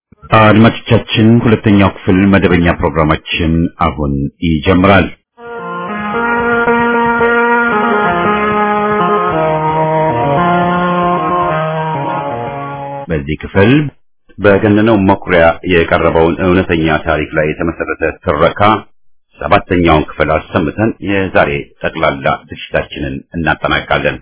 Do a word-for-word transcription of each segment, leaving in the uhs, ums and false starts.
አድማጮቻችን ሁለተኛው ክፍል መደበኛ ፕሮግራማችን አሁን ይጀምራል። በዚህ ክፍል በገነነው መኩሪያ የቀረበውን እውነተኛ ታሪክ ላይ የተመሰረተ ትረካ ሰባተኛውን ክፍል አሰምተን የዛሬ ጠቅላላ ዝግጅታችንን እናጠናቅቃለን።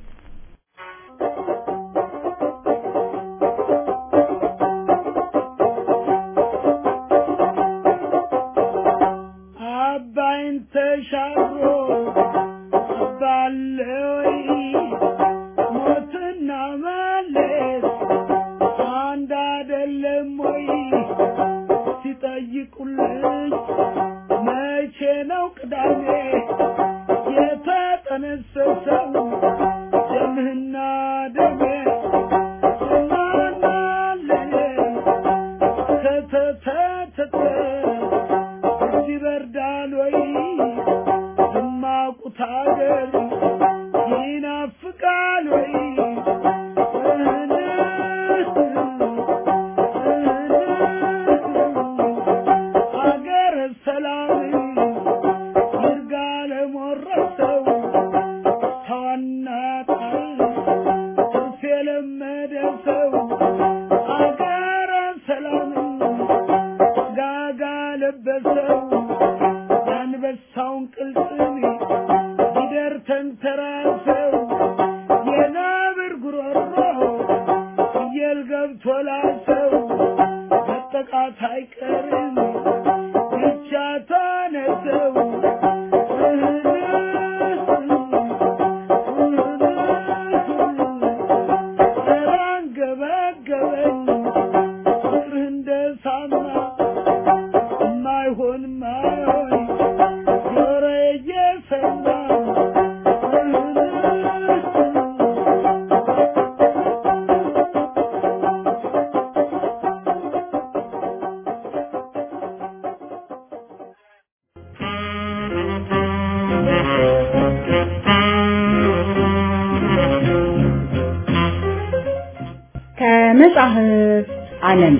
ከመጽሐፍ ዓለም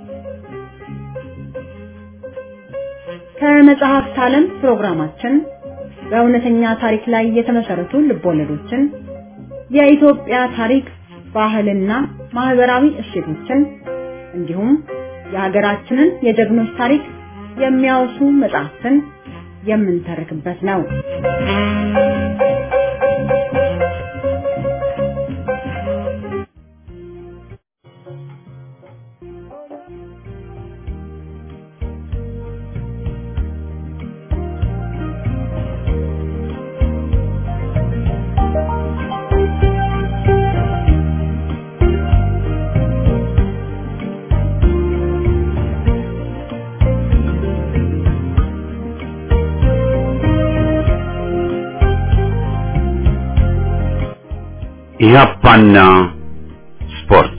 ከመጽሐፍ ዓለም ፕሮግራማችን በእውነተኛ ታሪክ ላይ የተመሰረቱ ልቦለዶችን፣ የኢትዮጵያ ታሪክ፣ ባህልና ማህበራዊ እሴቶችን እንዲሁም የሀገራችንን የጀግኖች ታሪክ የሚያወሱ መጽሐፍትን የምንተርክበት ነው። ኢህአፓና ስፖርት።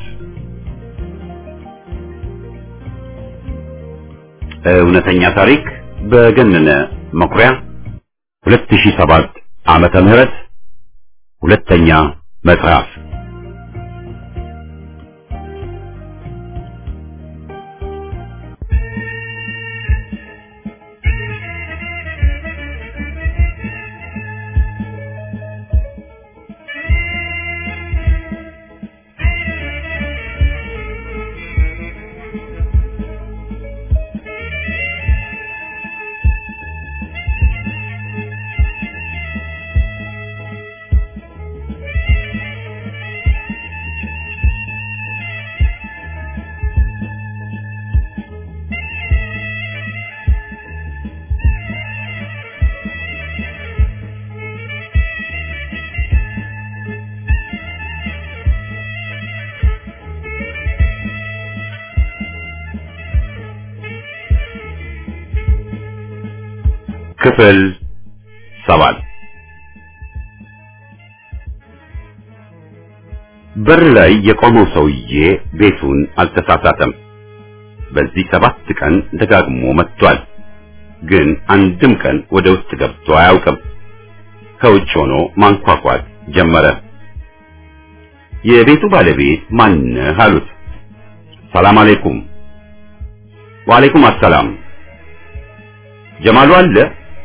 እውነተኛ ታሪክ በገነነ መኩሪያ ሁለት ሺህ ሰባት ዓመተ ምህረት ሁለተኛ ምዕራፍ። ክፍል ሰባት። በር ላይ የቆመው ሰውዬ ቤቱን አልተሳሳተም። በዚህ ሰባት ቀን ደጋግሞ መጥቷል። ግን አንድም ቀን ወደ ውስጥ ገብቶ አያውቅም። ከውጭ ሆኖ ማንኳኳት ጀመረ። የቤቱ ባለቤት ማነህ አሉት። ሰላም አለይኩም ወአለይኩም አሰላም። ጀማሉ አለ?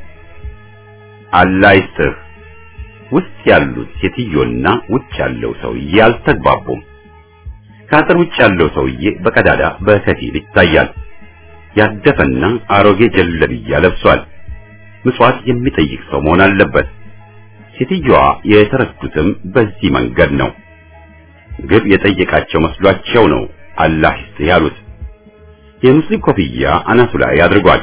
አላህ ይስጥህ። ውስጥ ያሉት ሴትዮና ውጭ ያለው ሰውዬ አልተግባቡም። ከአጥር ውጭ ያለው ሰውዬ በቀዳዳ በከፊል ይታያል። ያደፈና አሮጌ ጀለብያ ለብሷል። ምጽዋት የሚጠይቅ ሰው መሆን አለበት። ሴትዮዋ የተረዱትም በዚህ መንገድ ነው። ግብ የጠየቃቸው መስሏቸው ነው አላህ ይስጥህ ያሉት። የሙስሊም ኮፍያ አናቱ ላይ አድርጓል።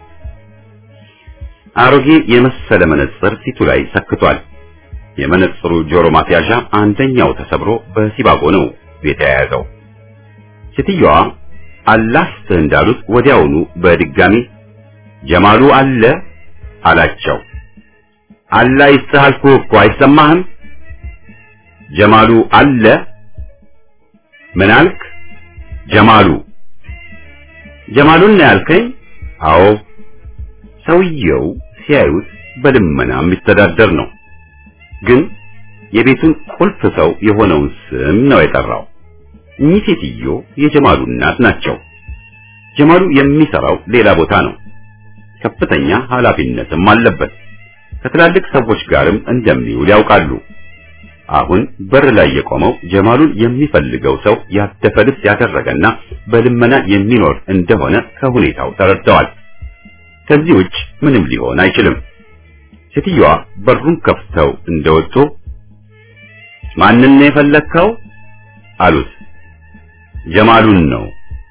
አሮጌ የመሰለ መነጽር ፊቱ ላይ ሰክቷል። የመነጽሩ ጆሮ ማስያዣ አንደኛው ተሰብሮ በሲባጎ ነው የተያያዘው። ሴትዮዋ አላህ ይስጥህ እንዳሉት ወዲያውኑ በድጋሚ ጀማሉ አለ አላቸው። አላህ ይስጥህ አልኩህ እኮ አይሰማህም? ጀማሉ አለ? ምን አልክ? ጀማሉ ጀማሉን ነው ያልከኝ? አዎ። ሰውየው ሲያዩት በልመና የሚተዳደር ነው፣ ግን የቤቱን ቁልፍ ሰው የሆነውን ስም ነው የጠራው። እኚህ ሴትዮ የጀማሉ እናት ናቸው። ጀማሉ የሚሰራው ሌላ ቦታ ነው። ከፍተኛ ኃላፊነትም አለበት። ከትላልቅ ሰዎች ጋርም እንደሚውል ያውቃሉ። አሁን በር ላይ የቆመው ጀማሉን የሚፈልገው ሰው ያደፈ ልብስ ያደረገና በልመና የሚኖር እንደሆነ ከሁኔታው ተረድተዋል። ከዚህ ውጭ ምንም ሊሆን አይችልም። ሴትዮዋ በሩን ከፍተው እንደወጡ ማንን ነው የፈለከው አሉት። ጀማሉን ነው።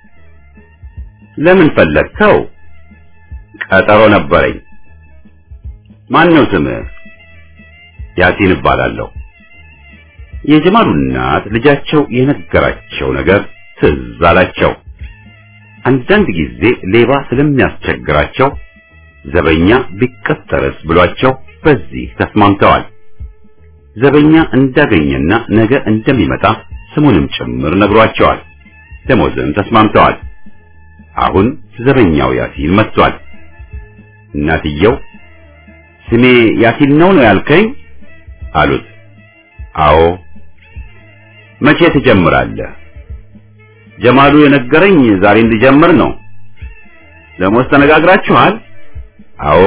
ለምን ፈለከው? ቀጠሮ ነበረኝ። ማን ነው ስምህ? ያሲን እባላለሁ። የጀማሉ እናት ልጃቸው የነገራቸው ነገር ትዝ አላቸው። አንዳንድ ጊዜ ሌባ ስለሚያስቸግራቸው ዘበኛ ቢቀጠርስ ብሏቸው በዚህ ተስማምተዋል። ዘበኛ እንዳገኘና ነገ እንደሚመጣ ስሙንም ጭምር ነግሯቸዋል። ደሞዝም ተስማምተዋል። አሁን ዘበኛው ያሲን መጥቷል። እናትየው ስሜ ያሲን ነው ነው ያልከኝ አሉት። አዎ። መቼ ትጀምራለህ? ጀማሉ የነገረኝ ዛሬ እንድጀምር ነው። ደሞዝ ተነጋግራችኋል? አዎ።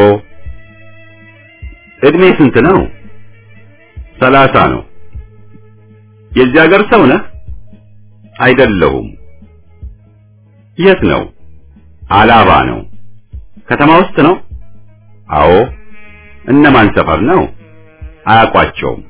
እድሜ ስንት ነው? ሰላሳ ነው። የዚህ ሀገር ሰው ነህ? አይደለሁም። የት ነው? አላባ ነው። ከተማ ውስጥ ነው? አዎ። እነማን ሰፈር ነው? አያውቋቸውም።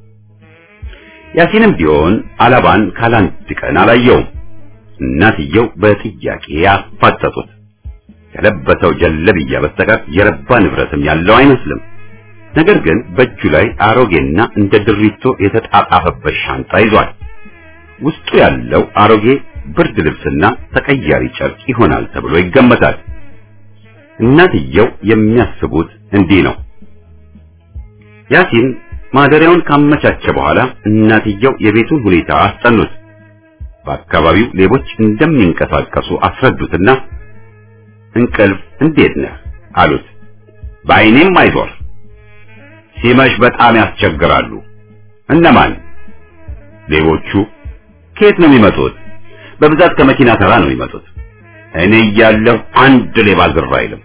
ያሲንም ቢሆን አላባን ካላንድ ቀን አላየውም። እናትየው በጥያቄ ያፋጠጡት። ከለበሰው ጀለብያ በስተቀር የረባ ንብረትም ያለው አይመስልም። ነገር ግን በእጁ ላይ አሮጌና እንደ ድሪቶ የተጣጣፈበት ሻንጣ ይዟል። ውስጡ ያለው አሮጌ ብርድ ልብስና ተቀያሪ ጨርቅ ይሆናል ተብሎ ይገመታል። እናትየው የሚያስቡት እንዲህ ነው። ያሲን ማደሪያውን ካመቻቸ በኋላ እናትየው የቤቱን ሁኔታ አስጠኑት። በአካባቢው ሌቦች እንደሚንቀሳቀሱ አስረዱትና እንቅልፍ እንዴት ነህ አሉት። በአይኔም አይዞር። ሲመሽ በጣም ያስቸግራሉ። እነማን? ሌቦቹ። ከየት ነው የሚመጡት? በብዛት ከመኪና ተራ ነው የሚመጡት። እኔ እያለሁ አንድ ሌባ ዝር አይልም።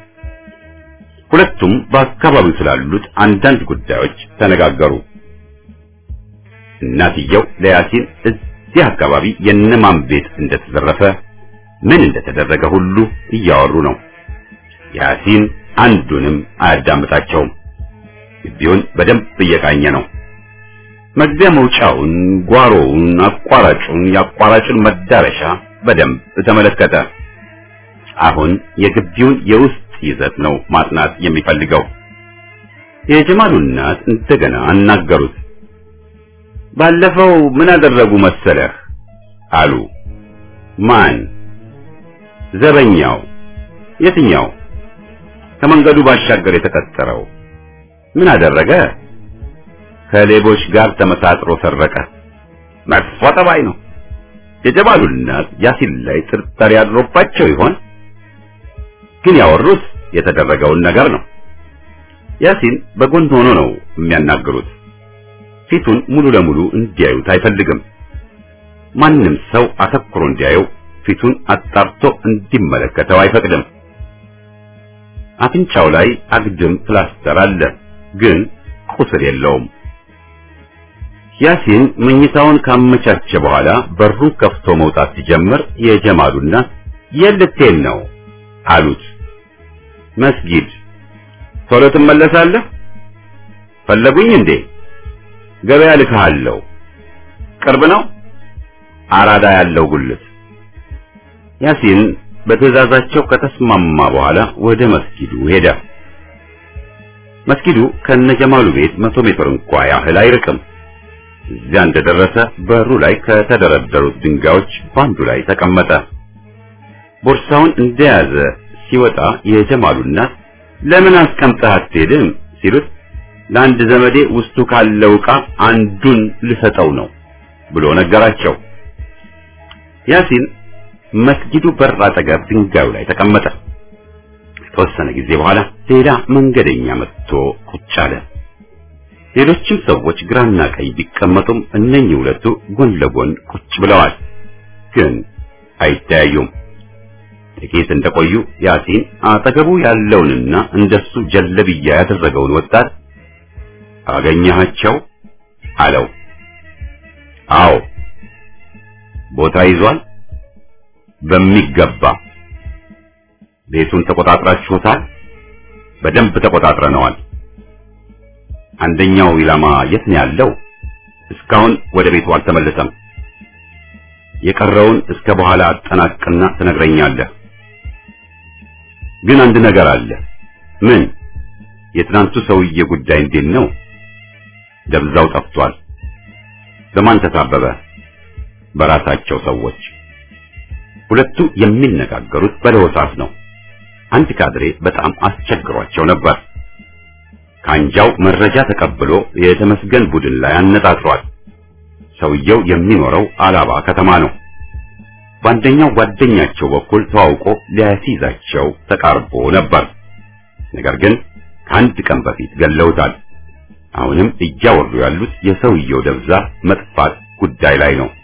ሁለቱም በአካባቢው ስላሉት አንዳንድ ጉዳዮች ተነጋገሩ። እናትየው ለያሲን እዚህ አካባቢ የነማን ቤት እንደተዘረፈ ምን እንደተደረገ ሁሉ እያወሩ ነው። ያሲን አንዱንም አያዳምጣቸውም። ግቢውን በደንብ እየቃኘ ነው። መግቢያ መውጫውን፣ ጓሮውን፣ አቋራጩን፣ ያቋራጩን መዳረሻ በደንብ ተመለከተ። አሁን የግቢውን የውስጥ ይዘት ነው ማጥናት የሚፈልገው። የጀማሉ እናት እንደገና አናገሩት። ባለፈው ምን አደረጉ መሰለህ አሉ። ማን? ዘበኛው። የትኛው? ከመንገዱ ባሻገር የተቀጠረው። ምን አደረገ? ከሌቦች ጋር ተመሳጥሮ ሰረቀ። መጥፎ ጠባይ ነው። የጀማሉ እናት ያሲን ላይ ጥርጣሬ አድሮባቸው ይሆን? ግን ያወሩት የተደረገውን ነገር ነው። ያሲን በጎን ሆኖ ነው የሚያናግሩት። ፊቱን ሙሉ ለሙሉ እንዲያዩት አይፈልግም። ማንም ሰው አተኩሮ እንዲያየው ፊቱን አጣርቶ እንዲመለከተው አይፈቅድም። አፍንጫው ላይ አግድም ፕላስተር አለ፣ ግን ቁስል የለውም። ያሲን መኝታውን ካመቻቸ በኋላ በሩን ከፍቶ መውጣት ሲጀምር የጀማሉ እናት የልቴን ነው አሉት። መስጊድ። ቶሎ ትመለሳለህ? ፈለጉኝ እንዴ? ገበያ ልካለሁ። ቅርብ ነው? አራዳ ያለው ጉልት። ያሲን በትዕዛዛቸው ከተስማማ በኋላ ወደ መስጊዱ ሄደ። መስጊዱ ከነጀማሉ ቤት መቶ ሜትር እንኳን ያህል አይርቅም። እዚያ እንደደረሰ በሩ ላይ ከተደረደሩት ድንጋዮች ባንዱ ላይ ተቀመጠ። ቦርሳውን እንደያዘ ሲወጣ የጀማሉ እናት ለምን አስቀምጠህ አትሄድም ሲሉት ለአንድ ዘመዴ ውስጡ ካለው ዕቃ አንዱን ልሰጠው ነው ብሎ ነገራቸው። ያሲን መስጊዱ በር አጠገብ ድንጋዩ ላይ ተቀመጠ። ከተወሰነ ጊዜ በኋላ ሌላ መንገደኛ መጥቶ ቁጭ አለ። ሌሎችም ሰዎች ግራና ቀኝ ቢቀመጡም እነኚህ ሁለቱ ጎን ለጎን ቁጭ ብለዋል፣ ግን አይተያዩም። ጥቂት እንደቆዩ ያሲን አጠገቡ ያለውንና እንደሱ ጀለብያ ያደረገውን ወጣት አገኘሃቸው አለው። አዎ። ቦታ ይዟል? በሚገባ። ቤቱን ተቆጣጥራችሁታል? በደንብ ተቆጣጥረነዋል። አንደኛው ኢላማ የት ነው ያለው? እስካሁን ወደ ቤቱ አልተመለሰም። የቀረውን እስከ በኋላ አጠናቅቅና ትነግረኛለህ። ግን አንድ ነገር አለ። ምን? የትናንቱ ሰውዬ ጉዳይ እንዴት ነው? ደብዛው ጠፍቷል። በማን ተሳበበ? በራሳቸው ሰዎች። ሁለቱ የሚነጋገሩት በለሆሳስ ነው። አንድ ካድሬ በጣም አስቸግሯቸው ነበር። ካንጃው መረጃ ተቀብሎ የተመስገን ቡድን ላይ አነጣጥሯል። ሰውየው የሚኖረው አላባ ከተማ ነው። በአንደኛው ጓደኛቸው በኩል ተዋውቆ ሊያስይዛቸው ተቃርቦ ነበር። ነገር ግን ከአንድ ቀን በፊት ገለውታል። አሁንም እያወሩ ያሉት የሰውየው ደብዛ መጥፋት ጉዳይ ላይ ነው።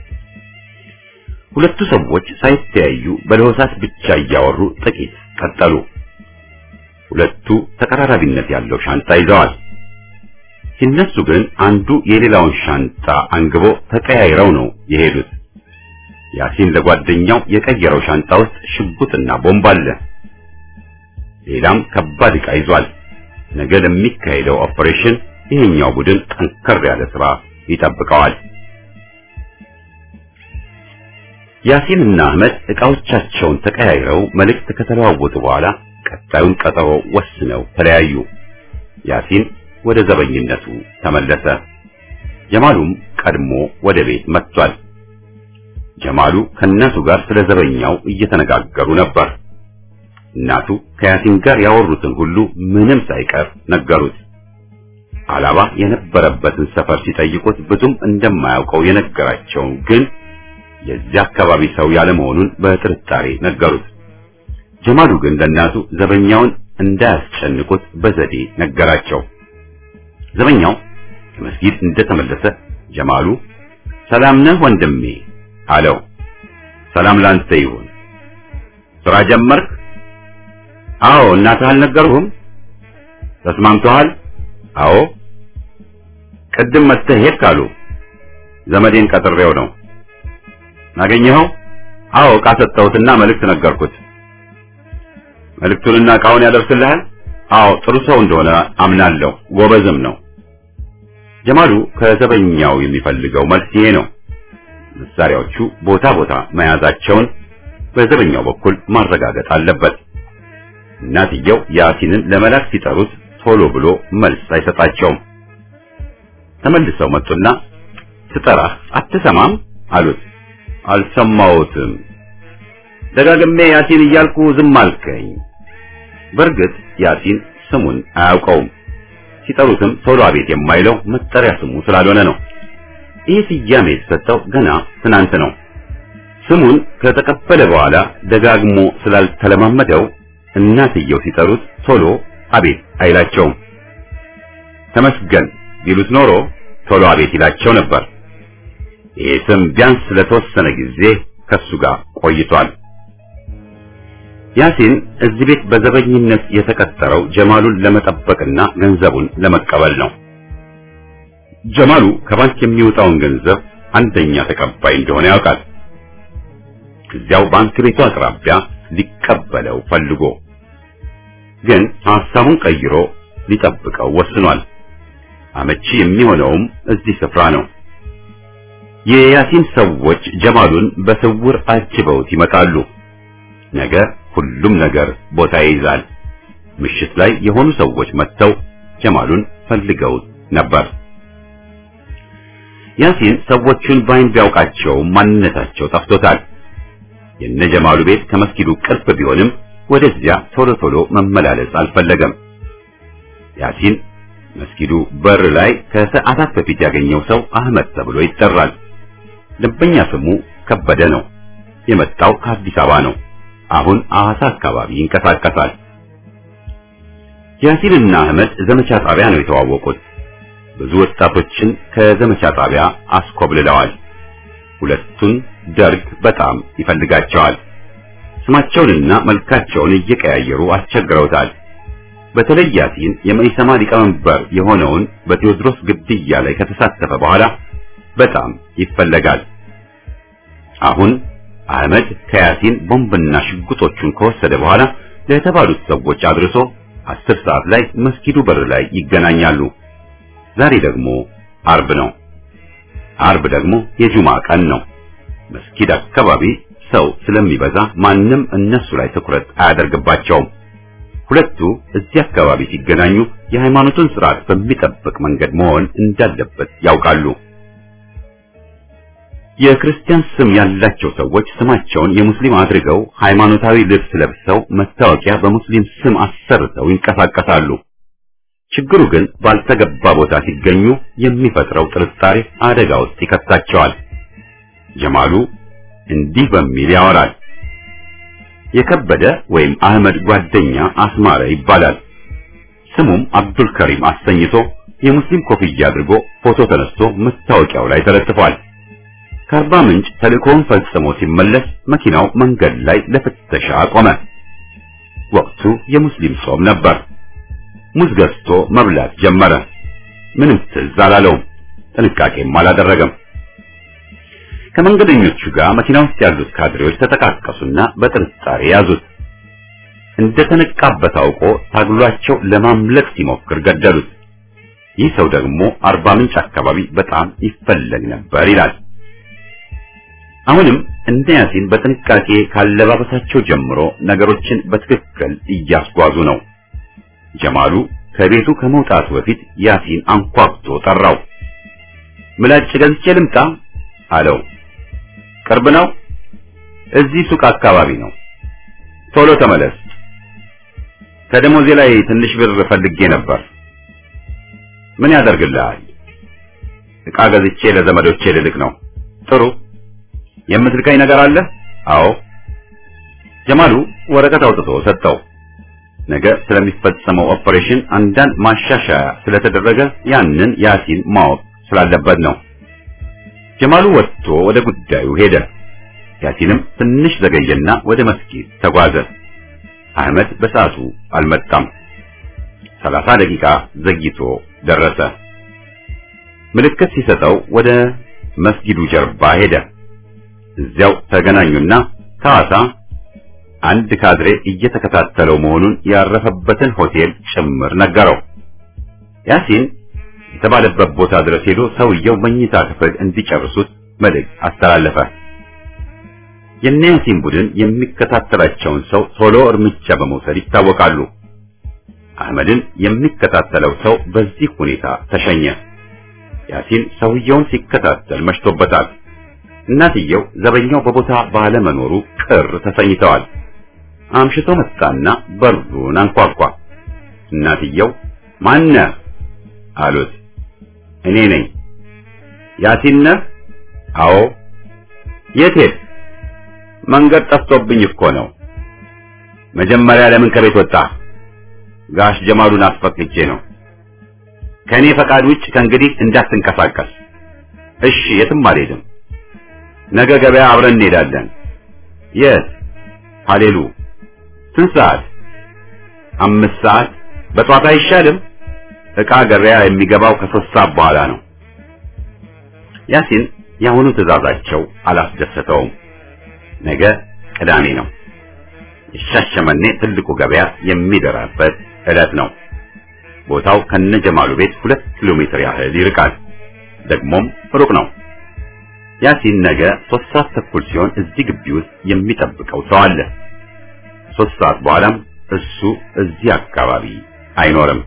ሁለቱ ሰዎች ሳይተያዩ በለሆሳስ ብቻ እያወሩ ጥቂት ቀጠሉ። ሁለቱ ተቀራራቢነት ያለው ሻንጣ ይዘዋል። ሲነሱ ግን አንዱ የሌላውን ሻንጣ አንግቦ ተቀያይረው ነው የሄዱት። ያሲን ለጓደኛው የቀየረው ሻንጣ ውስጥ ሽጉጥና ቦምብ አለ። ሌላም ከባድ ዕቃ ይዟል። ነገ ለሚካሄደው ኦፕሬሽን ይሄኛው ቡድን ጠንከር ያለ ስራ ይጠብቀዋል። ያሲንና አህመድ ዕቃዎቻቸውን ተቀያይረው መልእክት ከተለዋወጡ በኋላ ቀጣዩን ቀጠሮ ወስነው ተለያዩ። ያሲን ወደ ዘበኝነቱ ተመለሰ። ጀማሉም ቀድሞ ወደ ቤት መጥቷል። ጀማሉ ከእናቱ ጋር ስለ ዘበኛው እየተነጋገሩ ነበር። እናቱ ከያሲን ጋር ያወሩትን ሁሉ ምንም ሳይቀር ነገሩት። አላባ የነበረበትን ሰፈር ሲጠይቁት ብዙም እንደማያውቀው የነገራቸው ግን የዚያ አካባቢ ሰው ያለ መሆኑን በጥርጣሬ ነገሩት። ጀማሉ ግን ለእናቱ ዘበኛውን እንዳያስጨንቁት በዘዴ ነገራቸው። ዘበኛው ከመስጊድ እንደተመለሰ ጀማሉ ሰላም ነህ ወንድሜ አለው። ሰላም ላንተ ይሁን። ስራ ጀመርክ? አዎ። እናትህ አልነገሩህም? ተስማምተዋል? አዎ። ቅድም መጥተህ ሄድክ አሉ። ዘመዴን ቀጥሬው ነው። አገኘኸው? አዎ። ዕቃ ሰጠሁትና መልእክት ነገርኩት። መልእክቱንና ዕቃውን ያደርስልሃል? አዎ። ጥሩ ሰው እንደሆነ አምናለሁ። ጎበዝም ነው። ጀማሉ ከዘበኛው የሚፈልገው መልስ ይሄ ነው። መሳሪያዎቹ ቦታ ቦታ መያዛቸውን በዘበኛው በኩል ማረጋገጥ አለበት። እናትየው ያሲንን ለመላክ ሲጠሩት ቶሎ ብሎ መልስ አይሰጣቸውም። ተመልሰው መጡና ስጠራህ አትሰማም አሉት። አልሰማሁትም። ደጋግሜ ያሲን እያልኩ ዝም አልከኝ። በእርግጥ ያሲን ስሙን አያውቀውም። ሲጠሩትም ቶሎ አቤት የማይለው መጠሪያ ስሙ ስላልሆነ ነው። ይህ ስያሜ የተሰጠው ገና ትናንት ነው። ስሙን ከተቀበለ በኋላ ደጋግሞ ስላልተለማመደው እናትየው ሲጠሩት ቶሎ አቤት አይላቸውም። ተመስገን ቢሉት ኖሮ ቶሎ አቤት ይላቸው ነበር። ይህ ስም ቢያንስ ለተወሰነ ጊዜ ከሱ ጋር ቆይቷል። ያሲን እዚህ ቤት በዘበኝነት የተቀጠረው ጀማሉን ለመጠበቅና ገንዘቡን ለመቀበል ነው። ጀማሉ ከባንክ የሚወጣውን ገንዘብ አንደኛ ተቀባይ እንደሆነ ያውቃል። እዚያው ባንክ ቤቱ አቅራቢያ ሊቀበለው ፈልጎ ግን ሐሳቡን ቀይሮ ሊጠብቀው ወስኗል። አመቺ የሚሆነውም እዚህ ስፍራ ነው። የያሲን ሰዎች ጀማሉን በስውር አጅበውት ይመጣሉ። ነገ ሁሉም ነገር ቦታ ይይዛል። ምሽት ላይ የሆኑ ሰዎች መጥተው ጀማሉን ፈልገውት ነበር። ያሲን ሰዎቹን ባይን ቢያውቃቸው ማንነታቸው ጠፍቶታል። የነጀማሉ ቤት ከመስጊዱ ቅርብ ቢሆንም ወደዚያ ቶሎ ቶሎ መመላለስ አልፈለገም። ያሲን መስጊዱ በር ላይ ከሰዓታት በፊት ያገኘው ሰው አህመድ ተብሎ ይጠራል። ደንበኛ ስሙ ከበደ ነው። የመጣው ከአዲስ አበባ ነው። አሁን አዋሳ አካባቢ ይንቀሳቀሳል። ያሲንና አህመድ ዘመቻ ጣቢያ ነው የተዋወቁት። ብዙ ወጣቶችን ከዘመቻ ጣቢያ አስኮብልለዋል። ሁለቱን ደርግ በጣም ይፈልጋቸዋል። ስማቸውንና መልካቸውን እየቀያየሩ አስቸግረውታል። በተለይ ያሲን የመኢሰማ ሊቀመንበር የሆነውን በቴዎድሮስ ግድያ ላይ ከተሳተፈ በኋላ በጣም ይፈለጋል። አሁን አህመድ ከያሲን ቦምብና ሽጉጦቹን ከወሰደ በኋላ ለተባሉት ሰዎች አድርሶ አስር ሰዓት ላይ መስጊዱ በር ላይ ይገናኛሉ። ዛሬ ደግሞ አርብ ነው። አርብ ደግሞ የጁማ ቀን ነው። መስጊድ አካባቢ ሰው ስለሚበዛ ማንም እነሱ ላይ ትኩረት አያደርግባቸውም። ሁለቱ እዚህ አካባቢ ሲገናኙ የሃይማኖቱን ስርዓት በሚጠብቅ መንገድ መሆን እንዳለበት ያውቃሉ። የክርስቲያን ስም ያላቸው ሰዎች ስማቸውን የሙስሊም አድርገው ሃይማኖታዊ ልብስ ለብሰው መታወቂያ በሙስሊም ስም አሰርተው ይንቀሳቀሳሉ። ችግሩ ግን ባልተገባ ቦታ ሲገኙ የሚፈጥረው ጥርጣሬ አደጋ ውስጥ ይከታቸዋል። ጀማሉ እንዲህ በሚል ያወራል። የከበደ ወይም አህመድ ጓደኛ አስማረ ይባላል። ስሙም አብዱል ከሪም አሰኝቶ የሙስሊም ኮፍያ አድርጎ ፎቶ ተነስቶ መታወቂያው ላይ ተለጥፏል። ከአርባ ምንጭ ተልእኮውን ፈጽሞ ሲመለስ መኪናው መንገድ ላይ ለፍተሻ ቆመ። ወቅቱ የሙስሊም ጾም ነበር። ሙዝ ገዝቶ መብላት ጀመረ። ምንም ትዝ አላለውም። ጥንቃቄም አላደረገም። ከመንገደኞቹ ጋር መኪና ውስጥ ያሉት ካድሬዎች ተጠቃቀሱና በጥርጣሬ ያዙት። እንደተነቃበት አውቆ ታግሏቸው ለማምለጥ ሲሞክር ገደሉት። ይህ ሰው ደግሞ አርባ ምንጭ አካባቢ በጣም ይፈለግ ነበር ይላል። አሁንም እንደ ያሲን በጥንቃቄ ካለባበሳቸው ጀምሮ ነገሮችን በትክክል እያስጓዙ ነው። ጀማሉ ከቤቱ ከመውጣቱ በፊት ያሲን አንኳኩቶ ጠራው። ምላጭ ገዝቼ ልምጣ አለው። ቅርብ ነው? እዚህ ሱቅ አካባቢ ነው። ቶሎ ተመለስ። ከደሞዜ ላይ ትንሽ ብር ፈልጌ ነበር። ምን ያደርግልሃል? ዕቃ ገዝቼ ለዘመዶቼ ልልክ ነው። ጥሩ። የምትልከኝ ነገር አለ? አዎ። ጀማሉ ወረቀት አውጥቶ ሰጠው። ነገ ስለሚፈጸመው ኦፐሬሽን አንዳንድ ማሻሻያ ስለተደረገ ያንን ያሲን ማወቅ ስላለበት ነው። ጀማሉ ወጥቶ ወደ ጉዳዩ ሄደ። ያሲንም ትንሽ ዘገየና ወደ መስጊድ ተጓዘ። አህመድ በሰዓቱ አልመጣም። ሰላሳ ደቂቃ ዘግይቶ ደረሰ። ምልክት ሲሰጠው ወደ መስጊዱ ጀርባ ሄደ። እዚያው ተገናኙና ከሐዋሳ አንድ ካድሬ እየተከታተለው መሆኑን ያረፈበትን ሆቴል ጭምር ነገረው። ያሲን የተባለበት ቦታ ድረስ ሄዶ ሰውየው መኝታ ክፍል እንዲጨርሱት መልእክት አስተላለፈ። የያሲን ቡድን የሚከታተላቸውን ሰው ቶሎ እርምጃ በመውሰድ ይታወቃሉ። አህመድን የሚከታተለው ሰው በዚህ ሁኔታ ተሸኘ። ያሲን ሰውየውን ሲከታተል መሽቶበታል። እናትየው ዘበኛው በቦታ ባለመኖሩ ቅር ተሰኝተዋል። አምሽቶ መጣና በሩን አንኳኳ። እናትየው ማን ነህ አሉት። እኔ ነኝ። ያሲን ነህ? አዎ። የት ሄድክ? መንገድ ጠፍቶብኝ እኮ ነው። መጀመሪያ ለምን ከቤት ወጣህ? ጋሽ ጀማሉን አስፈቅጄ ነው። ከኔ ፈቃድ ውጭ ከእንግዲህ እንዳትንቀሳቀስ። እሺ፣ የትም አልሄድም። ነገ ገበያ አብረን እንሄዳለን። የት? ሃሌሉ። ስንት ሰዓት? አምስት ሰዓት። በጧት አይሻልም? ዕቃ ገበያ የሚገባው ከሶስት ሰዓት በኋላ ነው። ያሲን የአሁኑ ትዕዛዛቸው አላስደሰተውም። ነገ ቅዳሜ ነው። የሻሸመኔ ትልቁ ገበያ የሚደራበት ዕለት ነው። ቦታው ከነጀማሉ ቤት ሁለት ኪሎ ሜትር ያህል ይርቃል። ደግሞም ሩቅ ነው። ያሲን ነገ ሶስት ሰዓት ተኩል ሲሆን እዚህ ግቢ ውስጥ የሚጠብቀው ሰው አለ። ሶስት ሰዓት በኋላም እሱ እዚህ አካባቢ አይኖርም።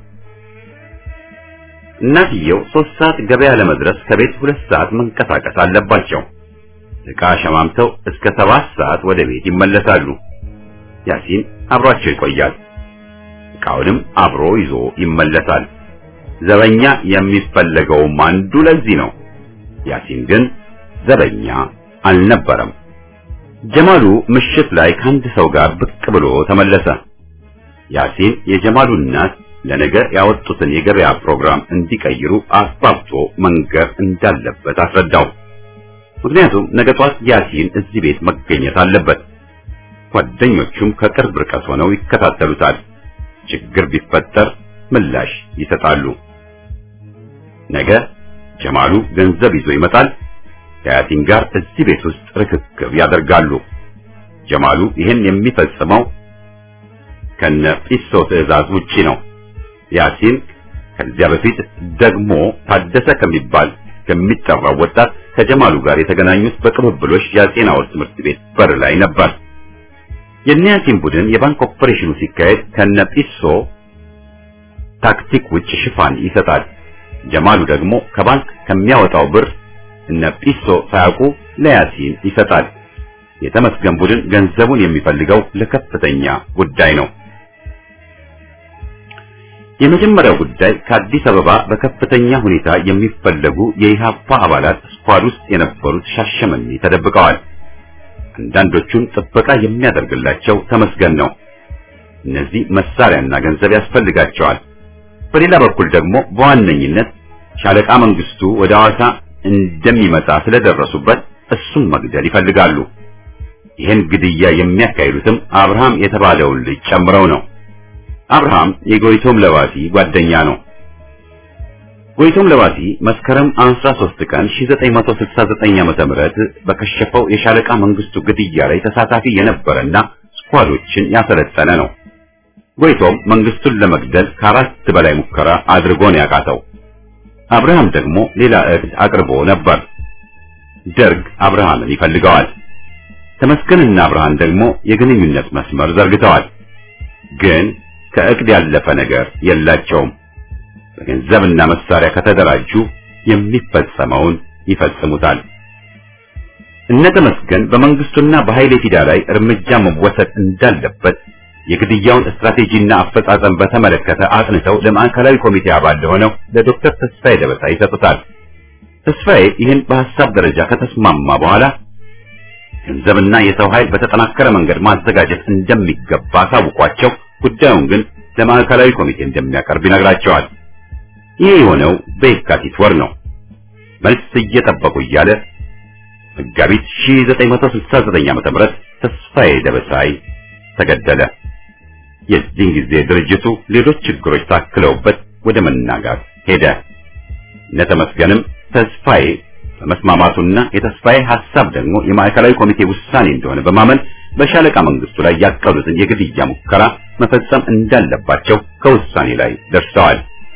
እናትየው ሶስት ሰዓት ገበያ ለመድረስ ከቤት ሁለት ሰዓት መንቀሳቀስ አለባቸው። ዕቃ ሸማምተው እስከ ሰባት ሰዓት ወደ ቤት ይመለሳሉ። ያሲን አብሯቸው ይቆያል። ዕቃውንም አብሮ ይዞ ይመለሳል። ዘበኛ የሚፈለገውም አንዱ ለዚህ ነው። ያሲን ግን ዘበኛ አልነበረም። ጀማሉ ምሽት ላይ ከአንድ ሰው ጋር ብቅ ብሎ ተመለሰ። ያሲን የጀማሉ እናት ለነገ ያወጡትን የገበያ ፕሮግራም እንዲቀይሩ አስባብቶ መንገር እንዳለበት አስረዳው። ምክንያቱም ነገ ጧት ያሲን እዚህ ቤት መገኘት አለበት። ጓደኞቹም ከቅርብ ርቀት ሆነው ይከታተሉታል። ችግር ቢፈጠር ምላሽ ይሰጣሉ። ነገ ጀማሉ ገንዘብ ይዞ ይመጣል። ከያሲን ጋር እዚህ ቤት ውስጥ ርክክብ ያደርጋሉ። ጀማሉ ይህን የሚፈጽመው ከነ ጲሶ ትዕዛዝ ውጪ ነው። ያሲን ከዚያ በፊት ደግሞ ታደሰ ከሚባል ከሚጠራው ወጣት ከጀማሉ ጋር የተገናኙት በቅብብሎሽ የጤናው ትምህርት ቤት በር ላይ ነበር። የኒያሲን ቡድን የባንክ ኦፕሬሽኑ ሲካሄድ ከነ ጲሶ ታክቲክ ውጭ ሽፋን ይሰጣል። ጀማሉ ደግሞ ከባንክ ከሚያወጣው ብር እነ ጲሶ ሳያውቁ ለያሲን ይሰጣል። የተመስገን ቡድን ገንዘቡን የሚፈልገው ለከፍተኛ ጉዳይ ነው። የመጀመሪያው ጉዳይ ከአዲስ አበባ በከፍተኛ ሁኔታ የሚፈለጉ የኢሃፓ አባላት ስኳድ ውስጥ የነበሩት ሻሸመኔ ተደብቀዋል። አንዳንዶቹን ጥበቃ የሚያደርግላቸው ተመስገን ነው። እነዚህ መሳሪያና ገንዘብ ያስፈልጋቸዋል። በሌላ በኩል ደግሞ በዋነኝነት ሻለቃ መንግስቱ ወደ ሐዋሳ እንደሚመጣ ስለደረሱበት እሱን መግደል ይፈልጋሉ። ይህን ግድያ የሚያካሂዱትም አብርሃም የተባለውን ልጅ ጨምረው ነው። አብርሃም የጎይቶም ለባሲ ጓደኛ ነው። ጎይቶም ለባሲ መስከረም አስራ ሶስት ቀን ሺህ ዘጠኝ መቶ ስልሳ ዘጠኝ ዓመተ ምህረት በከሸፈው የሻለቃ መንግስቱ ግድያ ላይ ተሳታፊ የነበረና ስኳዶችን ያሰለጠነ ነው። ጎይቶም መንግስቱን ለመግደል ከአራት በላይ ሙከራ አድርጎ ነው ያቃተው። አብርሃም ደግሞ ሌላ እቅድ አቅርቦ ነበር። ደርግ አብርሃምን ይፈልገዋል። ተመስገንና አብርሃም ደግሞ የግንኙነት መስመር ዘርግተዋል። ግን ከእቅድ ያለፈ ነገር የላቸውም። በገንዘብና መሳሪያ ከተደራጁ የሚፈጸመውን ይፈጽሙታል። እነ ተመስገን በመንግስቱና በኃይሌ ፊዳ ላይ እርምጃ መወሰድ እንዳለበት የግድያውን ስትራቴጂና አፈጻጸም በተመለከተ አጥንተው ለማዕከላዊ ኮሚቴ አባል ለሆነው ለዶክተር ተስፋዬ ደበሳ ይሰጡታል። ተስፋዬ ይህን በሐሳብ ደረጃ ከተስማማ በኋላ ገንዘብና የሰው ኃይል በተጠናከረ መንገድ ማዘጋጀት እንደሚገባ አሳውቋቸው ጉዳዩን ግን ለማዕከላዊ ኮሚቴ እንደሚያቀርብ ይነግራቸዋል። ይህ የሆነው በየካቲት ወር ነው። መልስ እየጠበቁ እያለ መጋቢት ሺህ ዘጠኝ መቶ ስልሳ ዘጠኝ ዓመተ ምህረት ተስፋዬ ደበሳይ ተገደለ። የዚህን ጊዜ ድርጅቱ ሌሎች ችግሮች ታክለውበት ወደ መናጋት ሄደ። ለተመስገንም ተስፋዬ በመስማማቱና የተስፋዬ ሐሳብ ደግሞ የማዕከላዊ ኮሚቴ ውሳኔ እንደሆነ በማመን በሻለቃ መንግስቱ ላይ ያቀዱትን የግድያ ሙከራ መፈጸም እንዳለባቸው ከውሳኔ ላይ ደርሰዋል።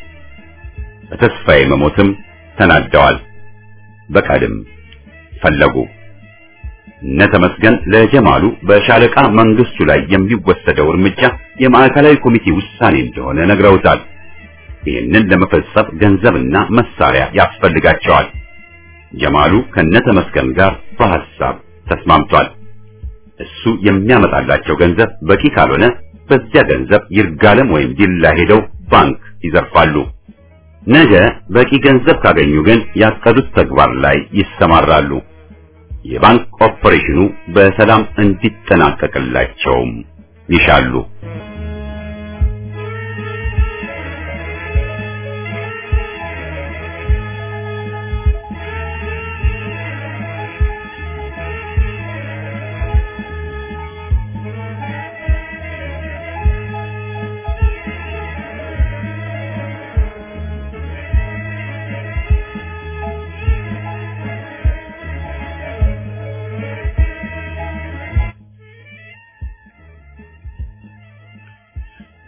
በተስፋዬ መሞትም ተናደዋል። በቀልም ፈለጉ። እነ ተመስገን ለጀማሉ በሻለቃ መንግስቱ ላይ የሚወሰደው እርምጃ የማዕከላዊ ኮሚቴ ውሳኔ እንደሆነ ነግረውታል። ይህንን ለመፈጸም ገንዘብና መሳሪያ ያስፈልጋቸዋል። ጀማሉ ከነ ተመስገን ጋር በሐሳብ ተስማምቷል። እሱ የሚያመጣላቸው ገንዘብ በቂ ካልሆነ በዚያ ገንዘብ ይርጋለም ወይም ዲላ ሄደው ባንክ ይዘርፋሉ። ነገ በቂ ገንዘብ ካገኙ ግን ያቀዱት ተግባር ላይ ይሰማራሉ። የባንክ ኦፕሬሽኑ በሰላም እንዲጠናቀቅላቸውም ይሻሉ።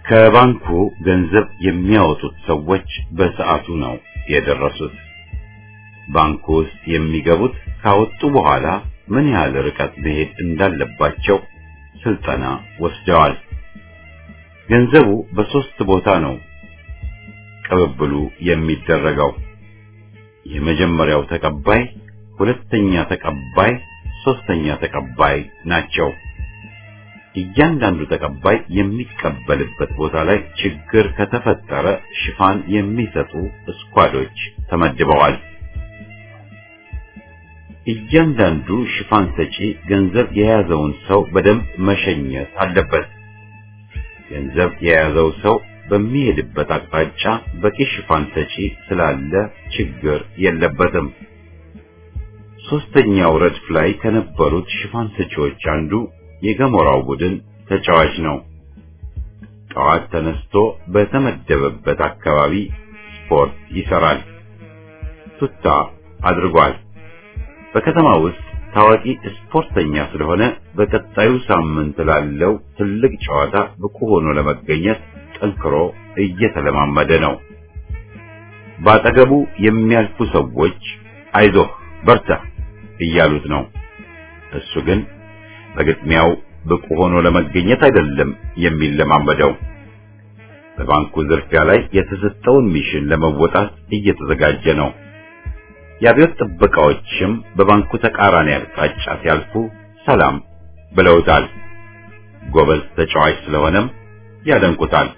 ከባንኩ ገንዘብ የሚያወጡት ሰዎች በሰዓቱ ነው የደረሱት። ባንኩ ውስጥ የሚገቡት ካወጡ በኋላ ምን ያህል ርቀት መሄድ እንዳለባቸው ስልጠና ወስደዋል። ገንዘቡ በሶስት ቦታ ነው ቅብብሉ የሚደረገው። የመጀመሪያው ተቀባይ፣ ሁለተኛ ተቀባይ፣ ሶስተኛ ተቀባይ ናቸው። እያንዳንዱ ተቀባይ የሚቀበልበት ቦታ ላይ ችግር ከተፈጠረ ሽፋን የሚሰጡ ስኳዶች ተመድበዋል። እያንዳንዱ ሽፋን ሰጪ ገንዘብ የያዘውን ሰው በደንብ መሸኘት አለበት። ገንዘብ የያዘው ሰው በሚሄድበት አቅጣጫ በቂ ሽፋን ሰጪ ስላለ ችግር የለበትም። ሶስተኛው ረድፍ ላይ ከነበሩት ሽፋን ሰጪዎች አንዱ የገሞራው ቡድን ተጫዋች ነው። ጠዋት ተነስቶ በተመደበበት አካባቢ ስፖርት ይሰራል። ቱታ አድርጓል። በከተማ ውስጥ ታዋቂ ስፖርተኛ ስለሆነ በቀጣዩ ሳምንት ላለው ትልቅ ጨዋታ ብቁ ሆኖ ለመገኘት ጠንክሮ እየተለማመደ ነው። ባጠገቡ የሚያልፉ ሰዎች አይዞህ በርታ እያሉት ነው። እሱ ግን በግጥሚያው ብቁ ሆኖ ለመገኘት አይደለም የሚለማመደው። በባንኩ ዝርፊያ ላይ የተሰጠውን ሚሽን ለመወጣት እየተዘጋጀ ነው። የአብዮት ጥበቃዎችም በባንኩ ተቃራኒ አቅጣጫ ሲያልፉ ሰላም ብለውታል። ጎበዝ ተጫዋች ስለሆነም ያደንቁታል።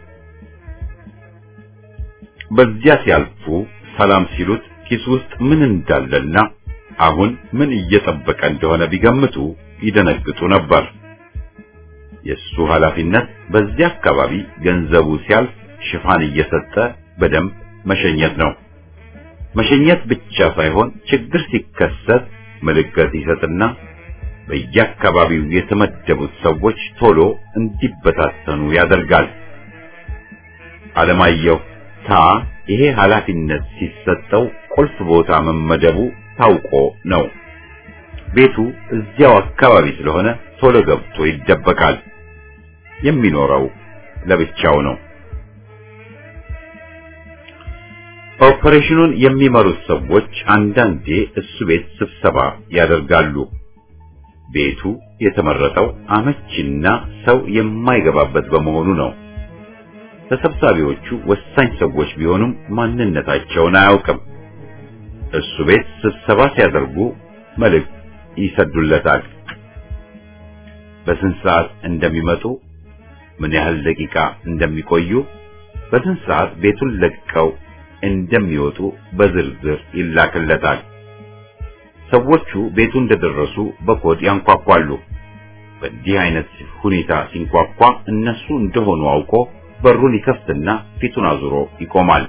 በዚያ ሲያልፉ ሰላም ሲሉት ኪስ ውስጥ ምን እንዳለና አሁን ምን እየጠበቀ እንደሆነ ቢገምቱ ይደነግጡ ነበር። የሱ ኃላፊነት በዚያ አካባቢ ገንዘቡ ሲያልፍ ሽፋን እየሰጠ በደንብ መሸኘት ነው። መሸኘት ብቻ ሳይሆን ችግር ሲከሰት ምልክት ይሰጥና በየአካባቢው የተመደቡት ሰዎች ቶሎ እንዲበታተኑ ያደርጋል። አለማየሁ ታ ይሄ ኃላፊነት ሲሰጠው ቁልፍ ቦታ መመደቡ ታውቆ ነው። ቤቱ እዚያው አካባቢ ስለሆነ ቶሎ ገብቶ ይደበቃል። የሚኖረው ለብቻው ነው። ኦፐሬሽኑን የሚመሩት ሰዎች አንዳንዴ እሱ ቤት ስብሰባ ያደርጋሉ። ቤቱ የተመረጠው አመቺና ሰው የማይገባበት በመሆኑ ነው። ተሰብሳቢዎቹ ወሳኝ ሰዎች ቢሆኑም ማንነታቸውን አያውቅም። እሱ ቤት ስብሰባ ሲያደርጉ መልእክት ይሰዱለታል። በስንት ሰዓት እንደሚመጡ፣ ምን ያህል ደቂቃ እንደሚቆዩ፣ በስንት ሰዓት ቤቱን ለቀው እንደሚወጡ በዝርዝር ይላክለታል። ሰዎቹ ቤቱ እንደደረሱ በኮድ ያንኳኳሉ። በዚህ አይነት ሁኔታ ሲንኳኳ እነሱ እንደሆኑ አውቆ በሩን ይከፍትና ፊቱን አዙሮ ይቆማል።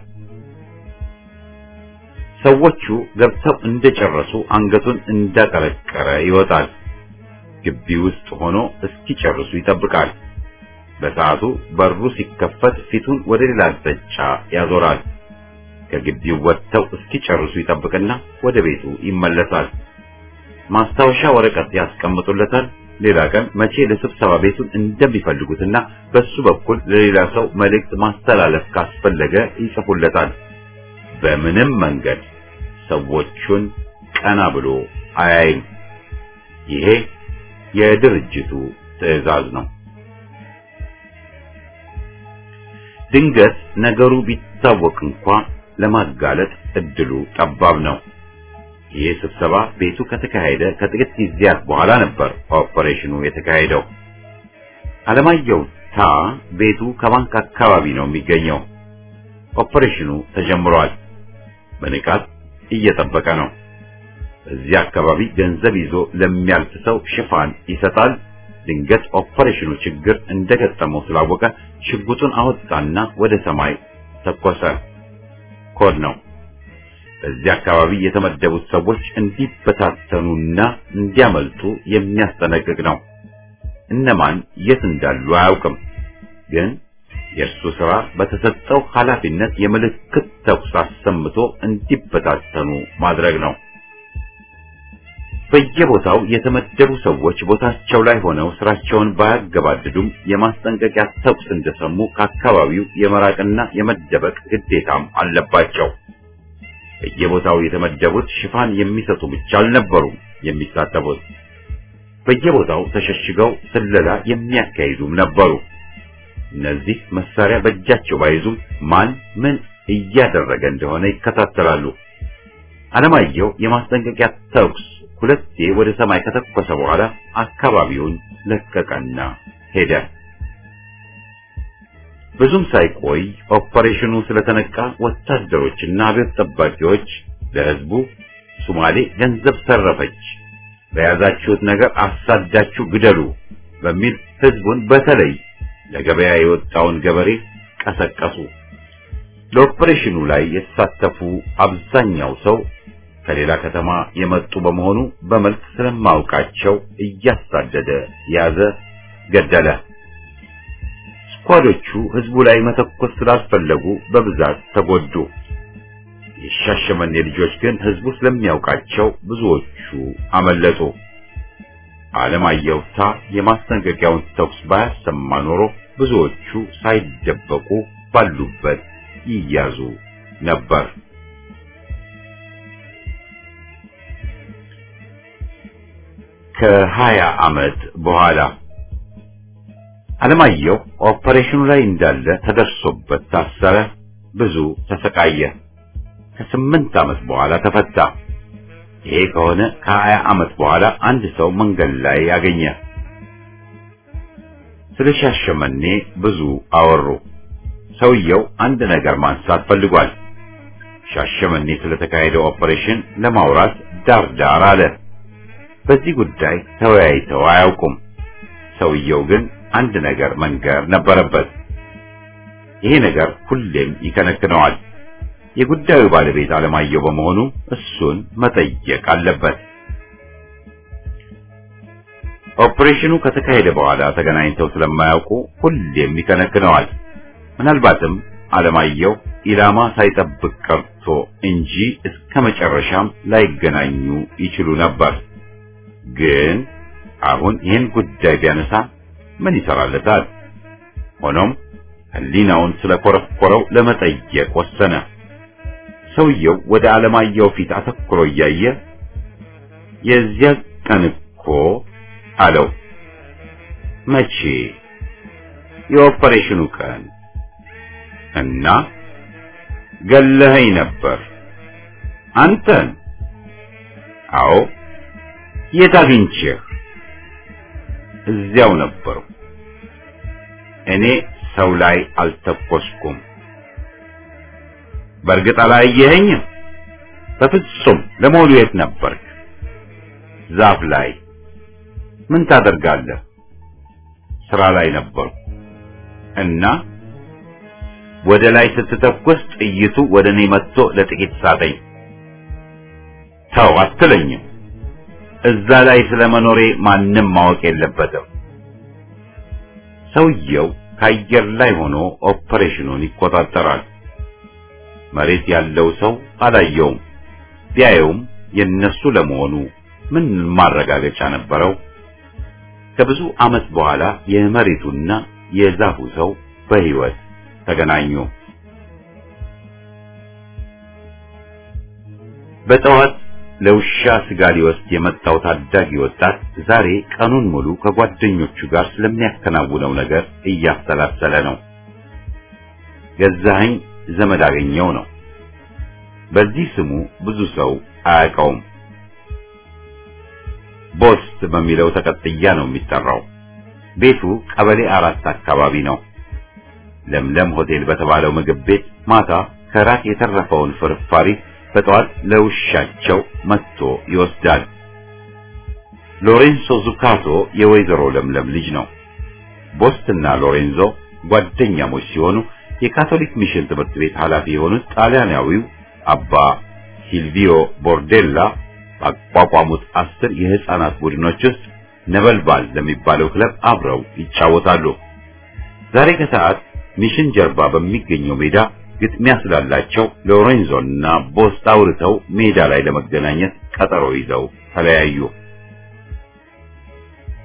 ሰዎቹ ገብተው እንደጨረሱ አንገቱን እንዳቀረቀረ ይወጣል። ግቢ ውስጥ ሆኖ እስኪጨርሱ ይጠብቃል። በሰዓቱ በሩ ሲከፈት ፊቱን ወደ ሌላ አቅጣጫ ያዞራል። ከግቢው ወጥተው እስኪጨርሱ ይጠብቅና ወደ ቤቱ ይመለሳል። ማስታወሻ ወረቀት ያስቀምጡለታል። ሌላ ቀን መቼ ለስብሰባ ቤቱን እንደሚፈልጉትና በሱ በኩል ለሌላ ሰው መልእክት ማስተላለፍ ካስፈለገ ይጽፉለታል። በምንም መንገድ ሰዎቹን ቀና ብሎ አያይም። ይሄ የድርጅቱ ትዕዛዝ ነው። ድንገት ነገሩ ቢታወቅ እንኳን ለማጋለጥ እድሉ ጠባብ ነው። ይህ ስብሰባ ቤቱ ከተካሄደ ከጥቂት ጊዜያት በኋላ ነበር ኦፐሬሽኑ የተካሄደው። አለማየሁ ታ ቤቱ ከባንክ አካባቢ ነው የሚገኘው። ኦፐሬሽኑ ተጀምሯል። በንቃት እየጠበቀ ነው። እዚህ አካባቢ ገንዘብ ይዞ ለሚያልፍ ሰው ሽፋን ይሰጣል። ድንገት ኦፐሬሽኑ ችግር እንደገጠመው ስላወቀ ሽጉጡን አወጣና ወደ ሰማይ ተኮሰ። ኮድ ነው። በዚህ አካባቢ የተመደቡት ሰዎች እንዲበታተኑና እንዲያመልጡ የሚያስጠነቅቅ ነው። እነማን የት እንዳሉ አያውቅም። ግን የእርሱ ሥራ በተሰጠው ኃላፊነት የምልክት ተኩስ አሰምቶ እንዲበታተኑ ማድረግ ነው። በየቦታው የተመደቡ ሰዎች ቦታቸው ላይ ሆነው ስራቸውን ባያገባድዱም የማስጠንቀቂያ ተኩስ እንደሰሙ ከአካባቢው የመራቅና የመደበቅ ግዴታም አለባቸው። በየቦታው የተመደቡት ሽፋን የሚሰጡ ብቻ አልነበሩም የሚሳተፉት። በየቦታው ተሸሽገው ስለላ የሚያካሂዱም ነበሩ። እነዚህ መሳሪያ በእጃቸው ባይዙም ማን ምን እያደረገ እንደሆነ ይከታተላሉ። አለማየሁ የማስጠንቀቂያ ተኩስ ሁለቴ ወደ ሰማይ ከተኮሰ በኋላ አካባቢውን ለቀቀና ሄደ። ብዙም ሳይቆይ ኦፐሬሽኑ ስለተነቃ ወታደሮችና ቤት ጠባቂዎች ለህዝቡ ሶማሌ ገንዘብ ሰረፈች፣ በያዛችሁት ነገር አሳዳችሁ ግደሉ በሚል ህዝቡን በተለይ ለገበያ የወጣውን ገበሬ ቀሰቀሱ። ለኦፐሬሽኑ ላይ የተሳተፉ አብዛኛው ሰው ከሌላ ከተማ የመጡ በመሆኑ በመልክ ስለማውቃቸው እያሳደደ ያዘ፣ ገደለ። ስኳዶቹ ህዝቡ ላይ መተኮስ ስላልፈለጉ በብዛት ተጎዱ። የሻሸመኔ ልጆች ግን ህዝቡ ስለሚያውቃቸው ብዙዎቹ አመለጡ። አለማየሁ ታ የማስጠንቀቂያውን ተኩስ ባያሰማ ኖሮ ብዙዎቹ ሳይደበቁ ባሉበት ይያዙ ነበር። ከሀያ ዓመት በኋላ አለማየሁ ኦፐሬሽኑ ላይ እንዳለ ተደርሶበት ታሰረ፣ ብዙ ተሰቃየ። ከስምንት ዓመት በኋላ ተፈታ። ይሄ ከሆነ ከሀያ ዓመት በኋላ አንድ ሰው መንገድ ላይ ያገኘ። ስለ ሻሸመኔ ብዙ አወሩ። ሰውየው አንድ ነገር ማንሳት ፈልጓል። ሻሸመኔ ስለተካሄደው ኦፐሬሽን ለማውራት ዳር ዳር አለ። በዚህ ጉዳይ ተወያይተው አያውቁም። ሰውየው ግን አንድ ነገር መንገር ነበረበት። ይሄ ነገር ሁሌም ይከነክነዋል። የጉዳዩ ባለቤት አለማየሁ በመሆኑ እሱን መጠየቅ አለበት። ኦፕሬሽኑ ከተካሄደ በኋላ ተገናኝተው ስለማያውቁ ሁሌም ይከነክነዋል። ምናልባትም አለማየሁ ኢላማ ሳይጠብቅ ቀርቶ እንጂ እስከ መጨረሻም ላይገናኙ ይችሉ ነበር። ግን አሁን ይህን ጉዳይ ቢያነሳ ምን ይሰራለታል? ሆኖም ህሊናውን ስለኮረኮረው ለመጠየቅ ወሰነ። ሰውየው ወደ አለማየሁ ፊት አተኩሮ እያየ የዚያ ቀን እኮ አለው። መቼ? የኦፐሬሽኑ ቀን። እና ገለኸኝ ነበር? አንተን? አዎ። የት አግኝቼህ? እዚያው ነበሩ። እኔ ሰው ላይ አልተኮስኩም። በእርግጥ አላየኸኝም? በፍጹም። ለመሆኑ የት ነበርክ? ዛፍ ላይ። ምን ታደርጋለህ? ስራ ላይ ነበርኩ። እና ወደ ላይ ስትተኮስ ጥይቱ ወደ እኔ መጥቶ ለጥቂት ሳተኝ። ተው አትለኝም። እዛ ላይ ስለመኖሬ ማንም ማወቅ የለበትም። ሰውየው ከአየር ላይ ሆኖ ኦፐሬሽኑን ይቆጣጠራል። መሬት ያለው ሰው አላየውም። ቢያየውም የነሱ ለመሆኑ ምን ማረጋገጫ ነበረው? ከብዙ ዓመት በኋላ የመሬቱና የዛፉ ሰው በህይወት ተገናኙ። በጠዋት ለውሻ ስጋ ሊወስድ የመጣው ታዳጊ ወጣት ዛሬ ቀኑን ሙሉ ከጓደኞቹ ጋር ስለሚያከናውነው ነገር እያሰላሰለ ነው። ገዛኸኝ ዘመድ አገኘው ነው። በዚህ ስሙ ብዙ ሰው አያውቀውም። ቦስት በሚለው ተቀጥያ ነው የሚጠራው። ቤቱ ቀበሌ አራት አካባቢ ነው። ለምለም ሆቴል በተባለው ምግብ ቤት ማታ ከራት የተረፈውን ፍርፋሪ በጠዋት ለውሻቸው መጥቶ ይወስዳል። ሎሬንዞ ዙካቶ የወይዘሮ ለምለም ልጅ ነው። ቦስትና ሎሬንዞ ጓደኛሞች ሲሆኑ የካቶሊክ ሚሽን ትምህርት ቤት ኃላፊ የሆኑት ጣሊያናዊው አባ ሲልቪዮ ቦርዴላ ባቋቋሙት አስር የህፃናት ቡድኖች ውስጥ ነበልባል ለሚባለው ክለብ አብረው ይጫወታሉ። ዛሬ ከሰዓት ሚሽን ጀርባ በሚገኘው ሜዳ ግጥሚያ ስላላቸው ሎሬንዞና ቦስት አውርተው ሜዳ ላይ ለመገናኘት ቀጠሮ ይዘው ተለያዩ።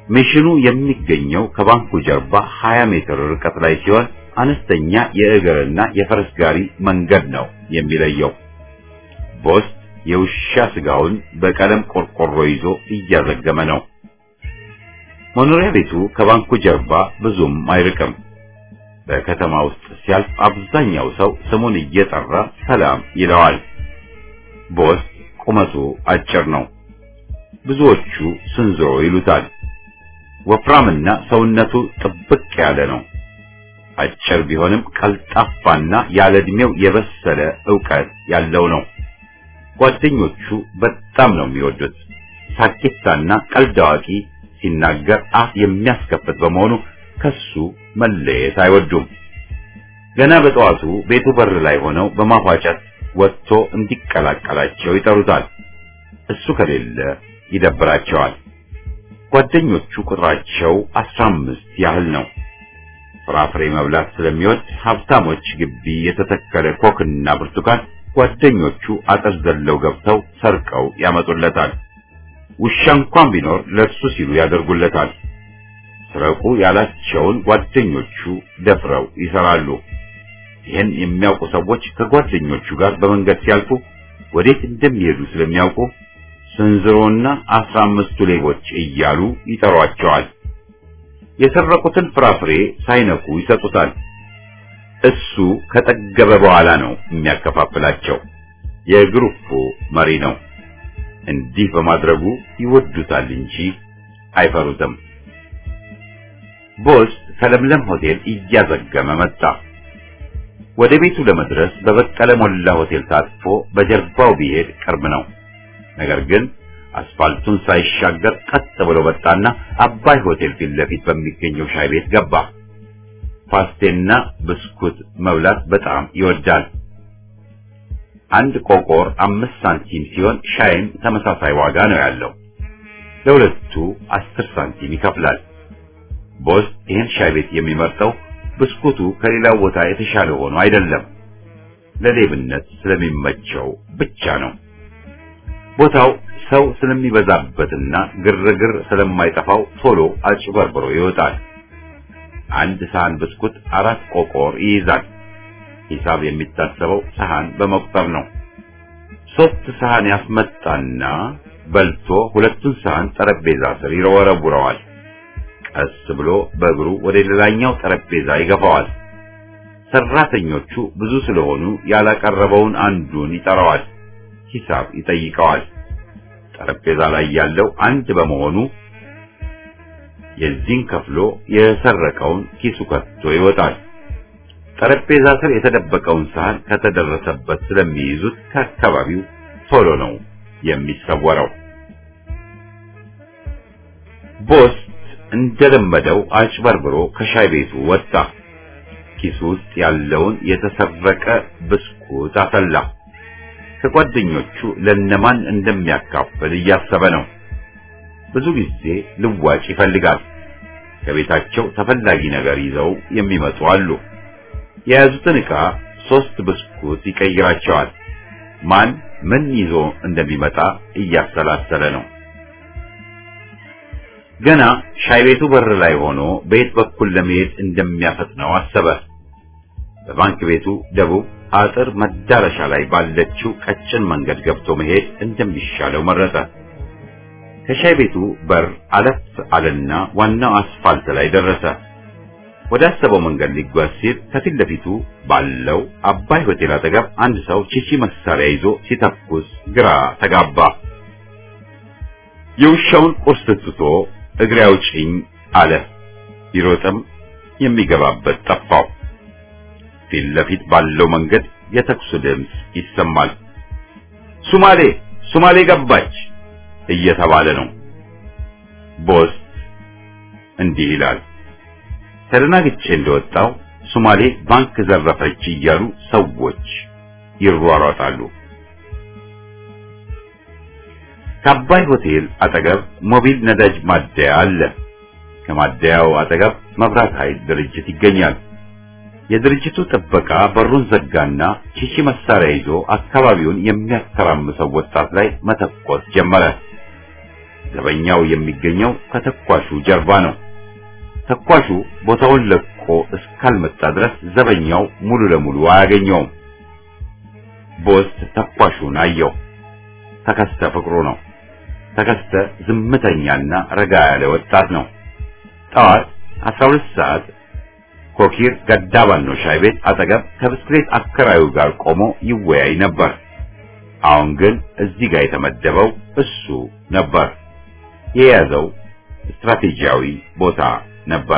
ሚሽኑ የሚገኘው ከባንኩ ጀርባ ሀያ ሜትር ርቀት ላይ ሲሆን አነስተኛ የእግርና የፈረስ ጋሪ መንገድ ነው የሚለየው። ቦስ የውሻ ስጋውን በቀለም ቆርቆሮ ይዞ እያዘገመ ነው። መኖሪያ ቤቱ ከባንኩ ጀርባ ብዙም አይርቅም። በከተማ ውስጥ ሲያልፍ አብዛኛው ሰው ስሙን እየጠራ ሰላም ይለዋል። ቦስ ቁመቱ አጭር ነው። ብዙዎቹ ስንዝሮ ይሉታል። ወፍራምና ሰውነቱ ጥብቅ ያለ ነው። አጭር ቢሆንም ቀልጣፋና ያለ ዕድሜው የበሰለ ዕውቀት ያለው ነው። ጓደኞቹ በጣም ነው የሚወዱት። ሳቂታና ቀልድ አዋቂ፣ ሲናገር አፍ የሚያስከፍት በመሆኑ ከሱ መለየት አይወዱም። ገና በጠዋቱ ቤቱ በር ላይ ሆነው በማፏጨት ወጥቶ እንዲቀላቀላቸው ይጠሩታል። እሱ ከሌለ ይደብራቸዋል። ጓደኞቹ ቁጥራቸው አስራ አምስት ያህል ነው። ፍራፍሬ መብላት ስለሚወድ ሀብታሞች ግቢ የተተከለ ኮክና ብርቱካን ጓደኞቹ አጥር ዘለው ገብተው ሰርቀው ያመጡለታል። ውሻ እንኳን ቢኖር ለሱ ሲሉ ያደርጉለታል። ስረቁ ያላቸውን ጓደኞቹ ደፍረው ይሰራሉ። ይህን የሚያውቁ ሰዎች ከጓደኞቹ ጋር በመንገድ ሲያልፉ ወዴት እንደሚሄዱ ስለሚያውቁ ስንዝሮና አስራ አምስቱ ሌቦች እያሉ ይጠሯቸዋል። የሰረቁትን ፍራፍሬ ሳይነኩ ይሰጡታል። እሱ ከጠገበ በኋላ ነው የሚያከፋፍላቸው። የግሩፑ መሪ ነው። እንዲህ በማድረጉ ይወዱታል እንጂ አይፈሩትም። ቦስ ከለምለም ሆቴል እያዘገመ መጣ። ወደ ቤቱ ለመድረስ በበቀለ ሞላ ሆቴል ታጥፎ በጀርባው ቢሄድ ቅርብ ነው። ነገር ግን አስፋልቱን ሳይሻገር ቀጥ ብሎ ወጣና አባይ ሆቴል ፊት ለፊት በሚገኘው ሻይ ቤት ገባ። ፓስቴና ብስኩት መብላት በጣም ይወዳል። አንድ ቆቆር አምስት ሳንቲም ሲሆን ሻይም ተመሳሳይ ዋጋ ነው ያለው። ለሁለቱ አስር ሳንቲም ይከፍላል። ቦስ ይህን ሻይ ቤት የሚመርጠው ብስኩቱ ከሌላው ቦታ የተሻለ ሆኖ አይደለም፣ ለሌብነት ስለሚመቸው ብቻ ነው። ቦታው ሰው ስለሚበዛበትና ግርግር ስለማይጠፋው ቶሎ አጭበርብሮ ይወጣል። አንድ ሳህን ብስኩት አራት ቆቆር ይይዛል። ሂሳብ የሚታሰበው ሳህን በመቁጠር ነው። ሶስት ሳህን ያስመጣና በልቶ ሁለቱን ሳህን ጠረጴዛ ስር ይወረውረዋል። ቀስ ብሎ በእግሩ ወደ ሌላኛው ጠረጴዛ ይገፋዋል። ሰራተኞቹ ብዙ ስለሆኑ ያላቀረበውን አንዱን ይጠራዋል። ሂሳብ ይጠይቀዋል። ጠረጴዛ ላይ ያለው አንድ በመሆኑ የዚህን ከፍሎ የሰረቀውን ኪሱ ከቶ ይወጣል። ጠረጴዛ ስር የተደበቀውን ሳህን ከተደረሰበት ስለሚይዙት ከአካባቢው ቶሎ ነው የሚሰወረው። ቦስ እንደለመደው አጭበርብሮ ከሻይ ቤቱ ወጣ። ኪሱ ውስጥ ያለውን የተሰረቀ ብስኩት አፈላ። ከጓደኞቹ ለነማን እንደሚያካፍል እያሰበ ነው። ብዙ ጊዜ ልዋጭ ይፈልጋል። ከቤታቸው ተፈላጊ ነገር ይዘው የሚመጡ አሉ። የያዙትን ዕቃ ሶስት ብስኩት ይቀይራቸዋል። ማን ምን ይዞ እንደሚመጣ እያሰላሰለ ነው። ገና ሻይ ቤቱ በር ላይ ሆኖ ቤት በኩል ለመሄድ እንደሚያፈጥነው አሰበ። በባንክ ቤቱ ደቡብ አጥር መዳረሻ ላይ ባለችው ቀጭን መንገድ ገብቶ መሄድ እንደሚሻለው መረጠ። ከሻይ ቤቱ በር አለፍ አለና ዋናው አስፋልት ላይ ደረሰ። ወደ አሰበው መንገድ ሊጓዝ ሲል ከፊት ለፊቱ ባለው አባይ ሆቴል አጠገብ አንድ ሰው ቺቺ መሳሪያ ይዞ ሲተኩስ ግራ ተጋባ። የውሻውን ቁርስ ትቶ እግሬ አውጪኝ አለ። ቢሮጥም የሚገባበት ጠፋው። ፊት ለፊት ባለው መንገድ የተኩስ ድምፅ ይሰማል። ሱማሌ ሱማሌ ገባች እየተባለ ነው። ቦስ እንዲህ ይላል። ተደናግጬ እንደወጣው ሱማሌ ባንክ ዘረፈች እያሉ ሰዎች ይሯሯጣሉ። ከአባይ ሆቴል አጠገብ ሞቢል ነዳጅ ማደያ አለ። ከማደያው አጠገብ መብራት ኃይል ድርጅት ይገኛል። የድርጅቱ ጥበቃ በሩን ዘጋና ቺቺ መሳሪያ ይዞ አካባቢውን የሚያተራምሰው ወጣት ላይ መተኮስ ጀመረ። ዘበኛው የሚገኘው ከተኳሹ ጀርባ ነው። ተኳሹ ቦታውን ለቆ እስካልመጣ ድረስ ዘበኛው ሙሉ ለሙሉ አያገኘውም። ቦስት ተኳሹን አየው። ተከስተ ፍቅሩ ነው። ተከስተ ዝምተኛና ረጋ ያለ ወጣት ነው። ጠዋት አስራ ሁለት ሰዓት ኮኪር ገዳባኖ ሻይ ቤት አጠገብ ከብስክሌት አከራዩ ጋር ቆሞ ይወያይ ነበር። አሁን ግን እዚህ ጋር የተመደበው እሱ ነበር። የያዘው ስትራቴጂያዊ ቦታ ነበር።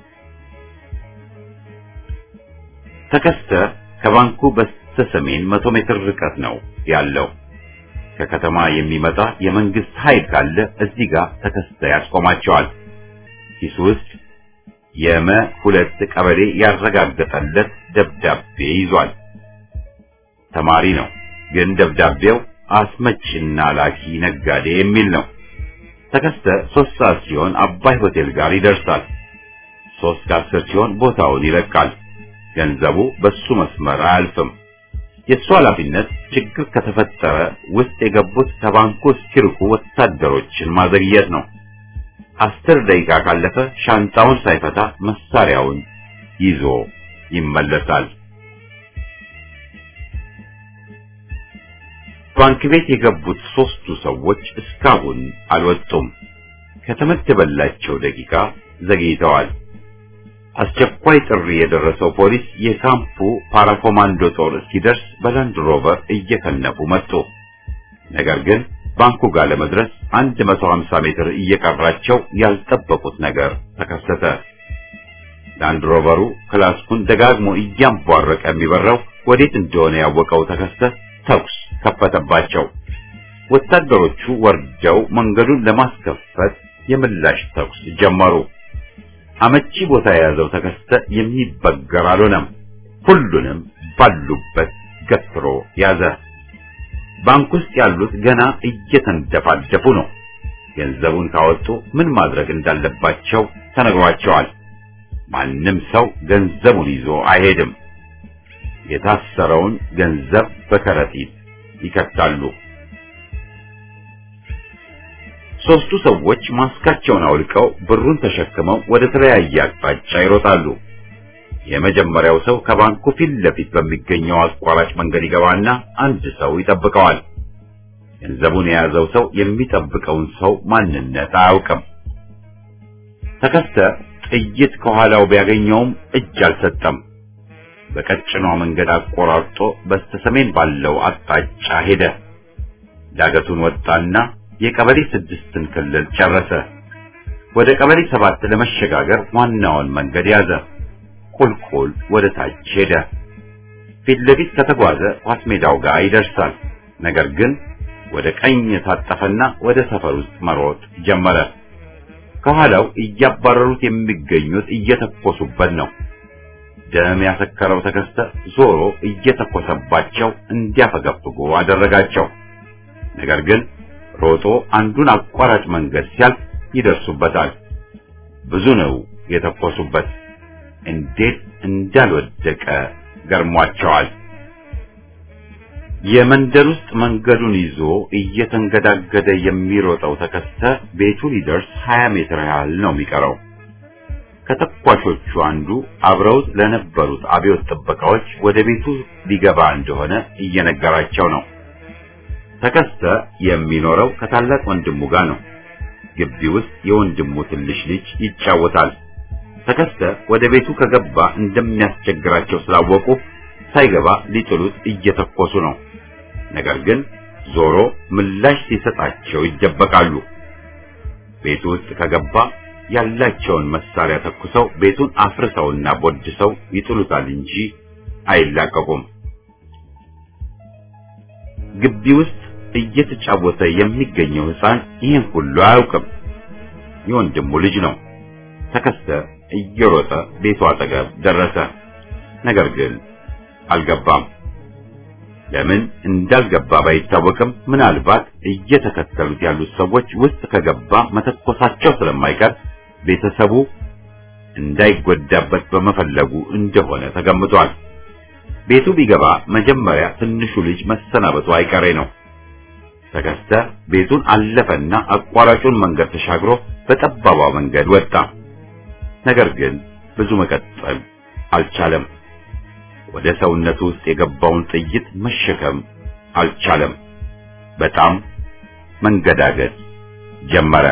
ተከስተ ከባንኩ በስተሰሜን መቶ ሜትር ርቀት ነው ያለው። ከከተማ የሚመጣ የመንግስት ኃይል ካለ እዚህ ጋር ተከስተ ያስቆማቸዋል። ኪሱ ውስጥ የመ ሁለት ቀበሌ ያረጋገጠለት ደብዳቤ ይዟል። ተማሪ ነው፣ ግን ደብዳቤው አስመጭና ላኪ ነጋዴ የሚል ነው። ተከስተ ሶስት ሰዓት ሲሆን አባይ ሆቴል ጋር ይደርሳል። ሶስት ከአስር ሲሆን ቦታውን ይለቃል። ገንዘቡ በሱ መስመር አያልፍም። የሱ ኃላፊነት ችግር ከተፈጠረ ውስጥ የገቡት ከባንኩ እስኪርቁ ወታደሮችን ማዘግየት ነው። አስር ደቂቃ ካለፈ ሻንጣውን ሳይፈታ መሳሪያውን ይዞ ይመለሳል። ባንክ ቤት የገቡት ሶስቱ ሰዎች እስካሁን አልወጡም። ከተመደበላቸው ደቂቃ ዘግይተዋል። አስቸኳይ ጥሪ የደረሰው ፖሊስ የካምፑ ፓራኮማንዶ ጦር እስኪደርስ በላንድ ሮቨር እየከነፉ መጡ። ነገር ግን ባንኩ ጋር ለመድረስ አንድ መቶ ሀምሳ ሜትር እየቀራቸው ያልጠበቁት ነገር ተከሰተ። ላንድ ሮቨሩ ክላስኩን ደጋግሞ እያንቧረቀ የሚበረው ወዴት እንደሆነ ያወቀው ተከስተ ተኩስ ከፈተባቸው። ወታደሮቹ ወርደው መንገዱን ለማስከፈት የምላሽ ተኩስ ጀመሩ። አመቺ ቦታ የያዘው ተከስተ የሚበገር አልሆነም። ሁሉንም ባሉበት ገትሮ ያዘ። ባንክ ውስጥ ያሉት ገና እየተንደፋደፉ ነው። ገንዘቡን ካወጡ ምን ማድረግ እንዳለባቸው ተነግሯቸዋል። ማንም ሰው ገንዘቡን ይዞ አይሄድም። የታሰረውን ገንዘብ በከረጢት ይከታሉ። ሶስቱ ሰዎች ማስካቸውን አውልቀው ብሩን ተሸክመው ወደ ተለያየ አቅጣጫ ይሮጣሉ። የመጀመሪያው ሰው ከባንኩ ፊት ለፊት በሚገኘው አቋራጭ መንገድ ይገባና አንድ ሰው ይጠብቀዋል። ገንዘቡን የያዘው ሰው የሚጠብቀውን ሰው ማንነት አያውቅም። ተከስተ ጥይት ከኋላው ቢያገኘውም እጅ አልሰጠም። በቀጭኗ መንገድ አቆራርጦ በስተሰሜን ባለው አቅጣጫ ሄደ። ዳገቱን ወጣና የቀበሌ ስድስትን ክልል ጨረሰ። ወደ ቀበሌ ሰባት ለመሸጋገር ዋናውን መንገድ ያዘ። ቁልቁል ወደ ታች ሄደ። ፊት ለፊት ከተጓዘ ኳስ ሜዳው ጋር ይደርሳል። ነገር ግን ወደ ቀኝ ታጠፈና ወደ ሰፈር ውስጥ መሮጥ ጀመረ። ከኋላው እያባረሩት የሚገኙት እየተኮሱበት ነው። ደም ያሰከረው ተከስተ ዞሮ እየተኮሰባቸው እንዲያፈገፍጉ አደረጋቸው። ነገር ግን ሮጦ አንዱን አቋራጭ መንገድ ሲያልፍ ይደርሱበታል። ብዙ ነው የተኮሱበት። እንዴት እንዳልወደቀ ገርሟቸዋል። የመንደር ውስጥ መንገዱን ይዞ እየተንገዳገደ የሚሮጠው ተከስተ ቤቱ ሊደርስ ሀያ ሜትር ያህል ነው የሚቀረው። ከተኳሾቹ አንዱ አብረውት ለነበሩት አብዮት ጥበቃዎች ወደ ቤቱ ሊገባ እንደሆነ እየነገራቸው ነው። ተከስተ የሚኖረው ከታላቅ ወንድሙ ጋር ነው። ግቢ ውስጥ የወንድሙ ትንሽ ልጅ ይጫወታል። ተከስተ ወደ ቤቱ ከገባ እንደሚያስቸግራቸው ስላወቁ ሳይገባ ሊጥሉት እየተኮሱ ነው። ነገር ግን ዞሮ ምላሽ ሲሰጣቸው ይደበቃሉ። ቤቱ ውስጥ ከገባ ያላቸውን መሳሪያ ተኩሰው ቤቱን አፍርሰውና ቦድሰው ይጥሉታል እንጂ አይላቀቁም። ግቢ ውስጥ እየተጫወተ የሚገኘው ሕፃን ይህን ሁሉ አያውቅም። የወንድሙ ልጅ ነው። ተከስተ እየሮጠ ቤቱ አጠገብ ደረሰ። ነገር ግን አልገባም። ለምን እንዳልገባ ባይታወቅም ምናልባት እየተከተሉት ያሉት ሰዎች ውስጥ ከገባ መተኮሳቸው ስለማይቀር ቤተሰቡ እንዳይጎዳበት በመፈለጉ እንደሆነ ተገምቷል። ቤቱ ቢገባ መጀመሪያ ትንሹ ልጅ መሰናበቱ አይቀሬ ነው። ተከስተ ቤቱን አለፈና አቋራጩን መንገድ ተሻግሮ በጠባቧ መንገድ ወጣ። ነገር ግን ብዙ መቀጠል አልቻለም። ወደ ሰውነቱ ውስጥ የገባውን ጥይት መሸከም አልቻለም። በጣም መንገዳገድ ጀመረ።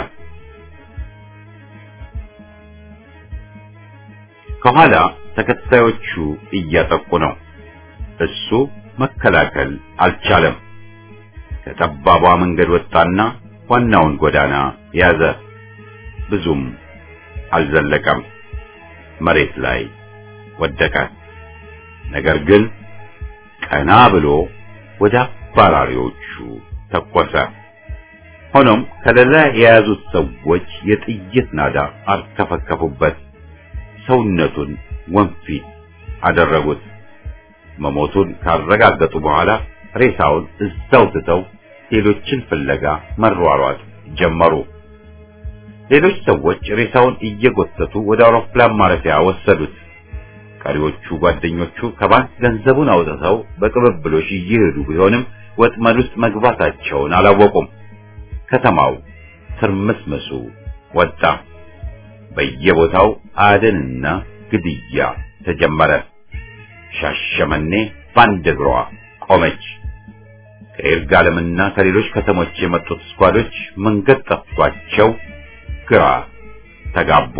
ከኋላ ተከታዮቹ እያጠቁ ነው። እሱ መከላከል አልቻለም። ከጠባቧ መንገድ ወጣና ዋናውን ጎዳና ያዘ። ብዙም አልዘለቀም። መሬት ላይ ወደቀ። ነገር ግን ቀና ብሎ ወደ አባራሪዎቹ ተኮሰ። ሆኖም ከሌላ የያዙት ሰዎች የጥይት ናዳ አርከፈከፉበት። ሰውነቱን ወንፊት አደረጉት። መሞቱን ካረጋገጡ በኋላ ሬሳውን እዛው ትተው ሌሎችን ፍለጋ መሯሯጥ ጀመሩ። ሌሎች ሰዎች ሬሳውን እየጎተቱ ወደ አውሮፕላን ማረፊያ ወሰዱት። ቀሪዎቹ ጓደኞቹ ከባንክ ገንዘቡን አውጥተው በቅብብሎሽ እየሄዱ ቢሆንም ወጥመድ ውስጥ መግባታቸውን አላወቁም። ከተማው ትርምስምሱ ወጣ። በየቦታው አደንና ግድያ ተጀመረ። ሻሸመኔ ባንድ እግሯ ቆመች። ከይርጋለምና ከሌሎች ከተሞች የመጡት ስኳዶች መንገድ ጠፍቷቸው ግራ ተጋቡ።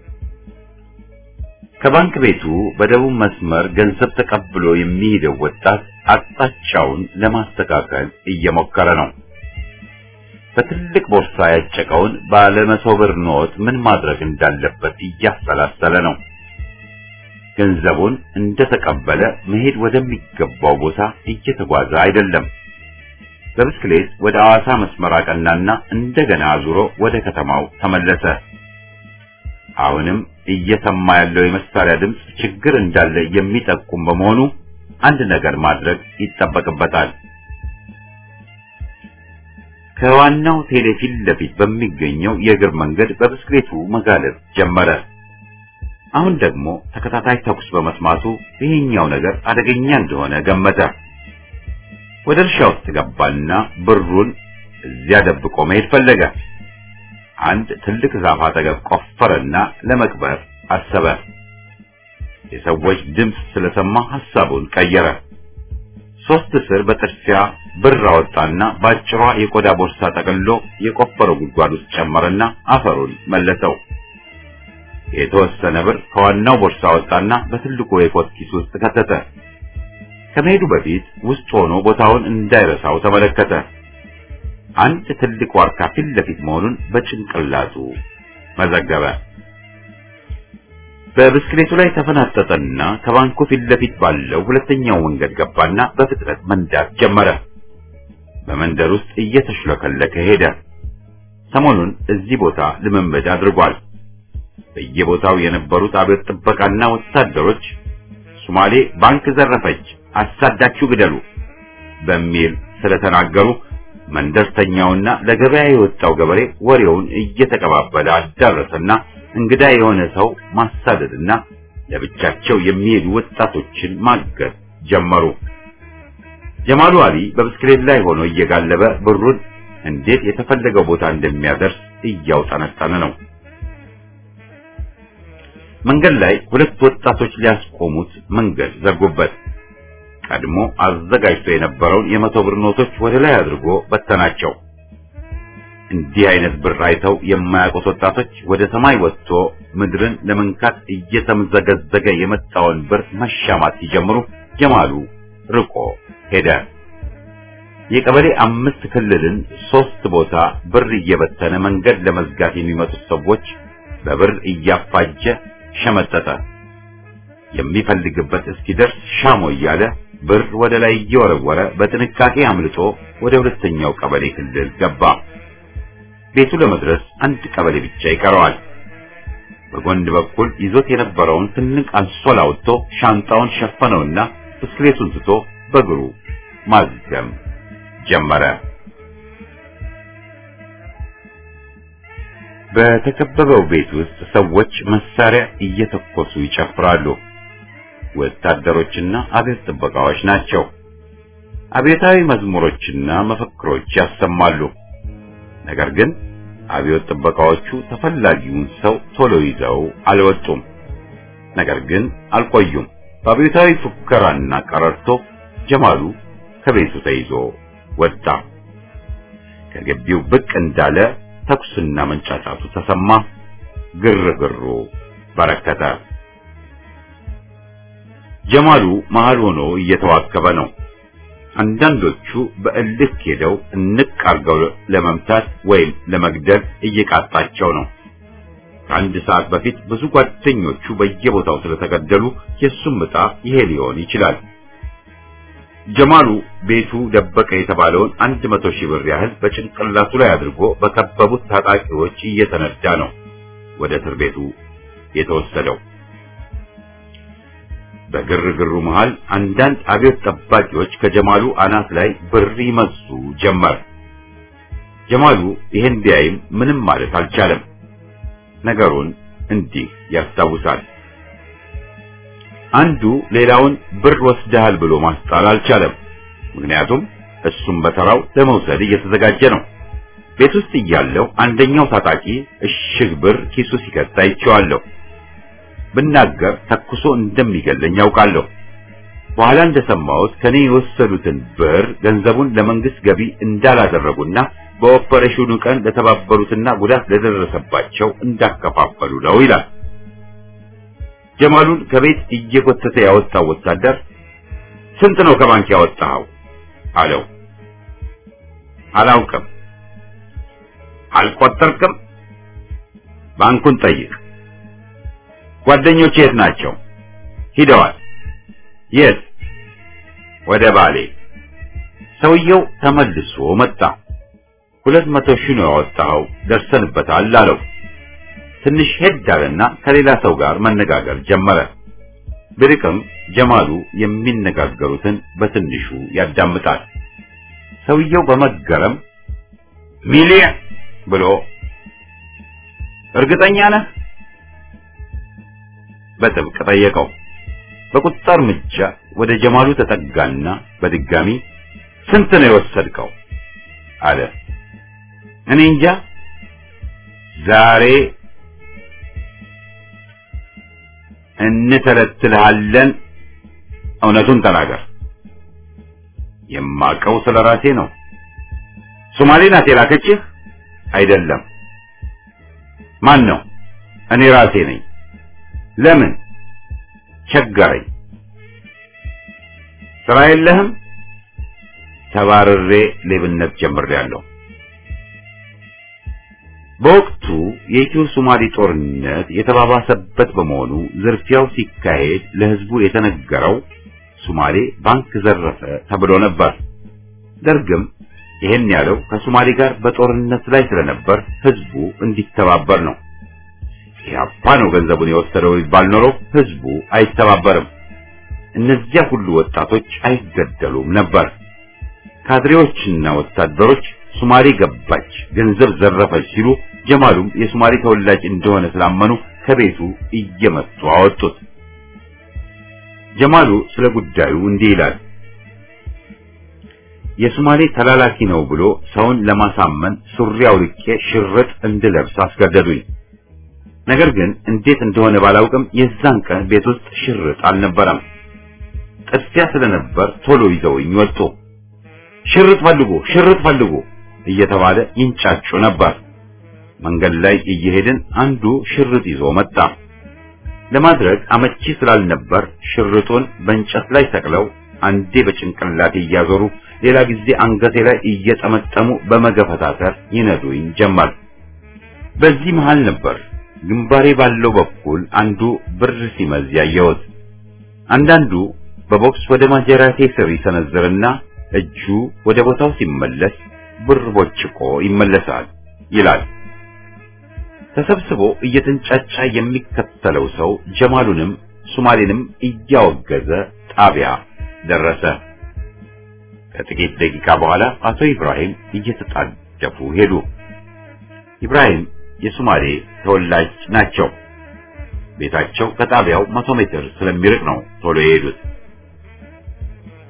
ከባንክ ቤቱ በደቡብ መስመር ገንዘብ ተቀብሎ የሚሄደው ወጣት አቅጣጫውን ለማስተካከል እየሞከረ ነው። በትልቅ ቦርሳ ያጨቀውን ባለ መቶ ብር ኖት ምን ማድረግ እንዳለበት እያሰላሰለ ነው። ገንዘቡን እንደተቀበለ መሄድ ወደሚገባው ቦታ እየተጓዘ አይደለም። በብስክሌት ወደ ሐዋሳ መስመር አቀናና እንደገና አዙሮ ወደ ከተማው ተመለሰ። አሁንም እየሰማ ያለው የመሳሪያ ድምፅ ችግር እንዳለ የሚጠቁም በመሆኑ አንድ ነገር ማድረግ ይጠበቅበታል። ከዋናው ቴሌፊል ለፊት በሚገኘው የእግር መንገድ በብስክሌቱ መጋለብ ጀመረ። አሁን ደግሞ ተከታታይ ተኩስ በመስማቱ ይሄኛው ነገር አደገኛ እንደሆነ ገመተ። ወደ እርሻ ውስጥ ገባና ብሩን እዚያ ደብቆ መሄድ ፈለገ። አንድ ትልቅ ዛፍ አጠገብ ቆፈረና ለመቅበር አሰበ። የሰዎች ድምፅ ስለሰማ ሐሳቡን ቀየረ። ሶስት ስር በጥርሲያ ብር አወጣና ባጭሯ የቆዳ ቦርሳ ጠቅልሎ የቆፈረው ጉድጓድ ውስጥ ጨመረና አፈሩን መለሰው። የተወሰነ ብር ከዋናው ቦርሳ አወጣና በትልቁ የኮት ኪስ ውስጥ ከተተ። ከመሄዱ በፊት ውስጥ ሆኖ ቦታውን እንዳይረሳው ተመለከተ። አንድ ትልቅ ዋርካ ፊት ለፊት መሆኑን በጭንቅላቱ መዘገበ። በብስክሌቱ ላይ ተፈናጠጠና ከባንኩ ፊት ለፊት ባለው ሁለተኛው መንገድ ገባና በፍጥነት መንዳት ጀመረ። በመንደር ውስጥ እየተሽለከለከ ሄደ። ሰሞኑን እዚህ ቦታ ልምምድ አድርጓል። በየቦታው የነበሩት አብዮት ጥበቃና ወታደሮች ሶማሌ ባንክ ዘረፈች፣ አሳዳችሁ ግደሉ በሚል ስለተናገሩ መንደርተኛውና ለገበያ የወጣው ገበሬ ወሬውን እየተቀባበለ አዳረሰና እንግዳ የሆነ ሰው ማሳደድና ለብቻቸው የሚሄዱ ወጣቶችን ማገድ ጀመሩ። ጀማሉ አሊ በብስክሌት ላይ ሆኖ እየጋለበ ብሩን እንዴት የተፈለገው ቦታ እንደሚያደርስ እያውጠነጠነ ነው። መንገድ ላይ ሁለት ወጣቶች ሊያስቆሙት መንገድ ዘጉበት። ቀድሞ አዘጋጅቶ የነበረውን የመቶ ብር ኖቶች ወደ ላይ አድርጎ በተናቸው። እንዲህ አይነት ብር አይተው የማያውቁት ወጣቶች ወደ ሰማይ ወጥቶ ምድርን ለመንካት እየተምዘገዘገ የመጣውን ብር መሻማት ሲጀምሩ ጀማሉ ርቆ ሄደ። የቀበሌ አምስት ክልልን ሶስት ቦታ ብር እየበተነ መንገድ ለመዝጋት የሚመጡት ሰዎች በብር እያፋጀ ሸመጠጠ። የሚፈልግበት እስኪደርስ ሻሞ እያለ ብር ወደ ላይ እየወረወረ በጥንቃቄ አምልጦ ወደ ሁለተኛው ቀበሌ ክልል ገባ። ቤቱ ለመድረስ አንድ ቀበሌ ብቻ ይቀረዋል። በጎን በኩል ይዞት የነበረውን ትንቅ አንሶላ አውጥቶ ሻንጣውን ሸፈነውና ብስክሌቱን ትቶ በእግሩ ማዝገም ጀመረ። በተከበበው ቤት ውስጥ ሰዎች መሳሪያ እየተኮሱ ይጨፍራሉ። ወታደሮችና አብዮት ጥበቃዎች ናቸው። አብዮታዊ መዝሙሮችና መፈክሮች ያሰማሉ። ነገር ግን አብዮት ጥበቃዎቹ ተፈላጊውን ሰው ቶሎ ይዘው አልወጡም። ነገር ግን አልቆዩም። በአብዮታዊ ፉከራና ቀረርቶ ጀማሉ ከቤቱ ተይዞ ወጣ። ከግቢው ብቅ እንዳለ ተኩስና መንጫጫቱ ተሰማ። ግርግሩ በረከተ። ጀማሉ መሃል ሆኖ እየተዋከበ ነው። አንዳንዶቹ በእልክ ሄደው እንቅ አርገው ለመምታት ወይም ለመግደል እየቃጣቸው ነው። ከአንድ ሰዓት በፊት ብዙ ጓደኞቹ በየቦታው ስለተገደሉ የሱም ዕጣ ይሄ ሊሆን ይችላል። ጀማሉ ቤቱ ደበቀ የተባለውን አንድ መቶ ሺህ ብር ያህል በጭንቅላቱ ላይ አድርጎ በከበቡት ታጣቂዎች እየተነዳ ነው ወደ እስር ቤቱ የተወሰደው። በግርግሩ መሃል አንዳንድ አብዮት ጠባቂዎች ከጀማሉ አናት ላይ ብር ይመዙ ጀመር። ጀማሉ ይሄን ቢያይም ምንም ማለት አልቻለም። ነገሩን እንዲህ ያስታውሳል። አንዱ ሌላውን ብር ወስደሃል ብሎ ማስጣል አልቻለም። ምክንያቱም እሱም በተራው ለመውሰድ እየተዘጋጀ ነው። ቤት ውስጥ እያለው አንደኛው ታጣቂ እሽግ ብር ኪሱ ሲከታ አይቼዋለሁ። ብናገር ተኩሶ እንደሚገለኝ ያውቃለሁ። በኋላ እንደሰማሁት ከኔ የወሰዱትን ብር ገንዘቡን ለመንግስት ገቢ እንዳላደረጉና በኦፐሬሽኑ ቀን ለተባበሩትና ጉዳት ለደረሰባቸው እንዳከፋፈሉ ነው ይላል። ጀማሉን ከቤት እየጎተተ ያወጣው ወታደር ስንት ነው ከባንክ ያወጣው አለው። አላውቅም። አልቆጠርክም? ባንኩን ጠይቅ። ጓደኞቼ የት ናቸው? ሂደዋል። የት? ወደ ባሌ። ሰውየው ተመልሶ መጣ። ሁለት መቶ ሺህ ነው ያወጣው፣ ደርሰንበታል አለው። ትንሽ ሄድ አለና ከሌላ ሰው ጋር መነጋገር ጀመረ። ብርቅም ጀማሉ የሚነጋገሩትን በትንሹ ያዳምጣል። ሰውየው በመገረም ሚሊዮን ብሎ እርግጠኛ ነህ? በጥብቅ ጠየቀው። በቁጣ እርምጃ ወደ ጀማሉ ተጠጋና በድጋሚ ስንት ነው የወሰድከው አለ። እኔ እንጃ። ዛሬ እንተለትልሃለን፣ እውነቱን ተናገር። የማውቀው ስለራሴ ነው። ሶማሌ ናት የላከችህ? አይደለም። ማን ነው? እኔ ራሴ ነኝ። ለምን? ቸገረኝ። ስራ የለህም? ተባረሬ ሌብነት ጀምሬያለሁ። በወቅቱ የኢትዮ ሶማሌ ጦርነት የተባባሰበት በመሆኑ ዝርፊያው ሲካሄድ ለህዝቡ የተነገረው ሶማሌ ባንክ ዘረፈ ተብሎ ነበር። ደርግም ይሄን ያለው ከሶማሌ ጋር በጦርነት ላይ ስለነበር ህዝቡ እንዲተባበር ነው። ያፓ ነው ገንዘቡን የወሰደው ይባል ኖሮ ህዝቡ አይተባበርም። እነዚያ ሁሉ ወጣቶች አይገደሉም ነበር። ካድሬዎችና ወታደሮች ሶማሌ ገባች፣ ገንዘብ ዘረፈች ሲሉ ጀማሉም የሶማሌ ተወላጅ እንደሆነ ስላመኑ ከቤቱ እየመጡ አወጡት። ጀማሉ ስለ ጉዳዩ እንዲህ ይላል። የሶማሌ ተላላኪ ነው ብሎ ሰውን ለማሳመን ሱሪ አውልቄ ሽርጥ እንድለብስ አስገደዱኝ። ነገር ግን እንዴት እንደሆነ ባላውቅም የዛን ቀን ቤት ውስጥ ሽርጥ አልነበረም። ጥፊያ ስለነበር ቶሎ ይዘውኝ ወጡ። ሽርጥ ፈልጉ፣ ሽርጥ ፈልጉ እየተባለ ይንጫጩ ነበር። መንገድ ላይ እየሄድን አንዱ ሽርጥ ይዞ መጣ። ለማድረግ አመቺ ስላልነበር ሽርጡን በእንጨት ላይ ተክለው አንዴ በጭንቅላቴ እያዞሩ ሌላ ጊዜ አንገቴ ላይ እየጠመጠሙ በመገፈታተር ይነዱኝ ጀመር። በዚህ መሃል ነበር ግንባሬ ባለው በኩል አንዱ ብር ሲመዝ ያየሁት። አንዳንዱ በቦክስ ወደ ማጀራቴ ስር ይሰነዝርና እጁ ወደ ቦታው ሲመለስ ብር ቦጭቆ ይመለሳል ይላል። ተሰብስቦ እየተንጫጫ የሚከተለው ሰው ጀማሉንም ሶማሌንም እያወገዘ ጣቢያ ደረሰ። ከጥቂት ደቂቃ በኋላ አቶ ኢብራሂም እየተጣደፉ ሄዱ። ኢብራሂም የሶማሌ ተወላጅ ናቸው። ቤታቸው ከጣቢያው መቶ ሜትር ስለሚርቅ ነው ቶሎ የሄዱት።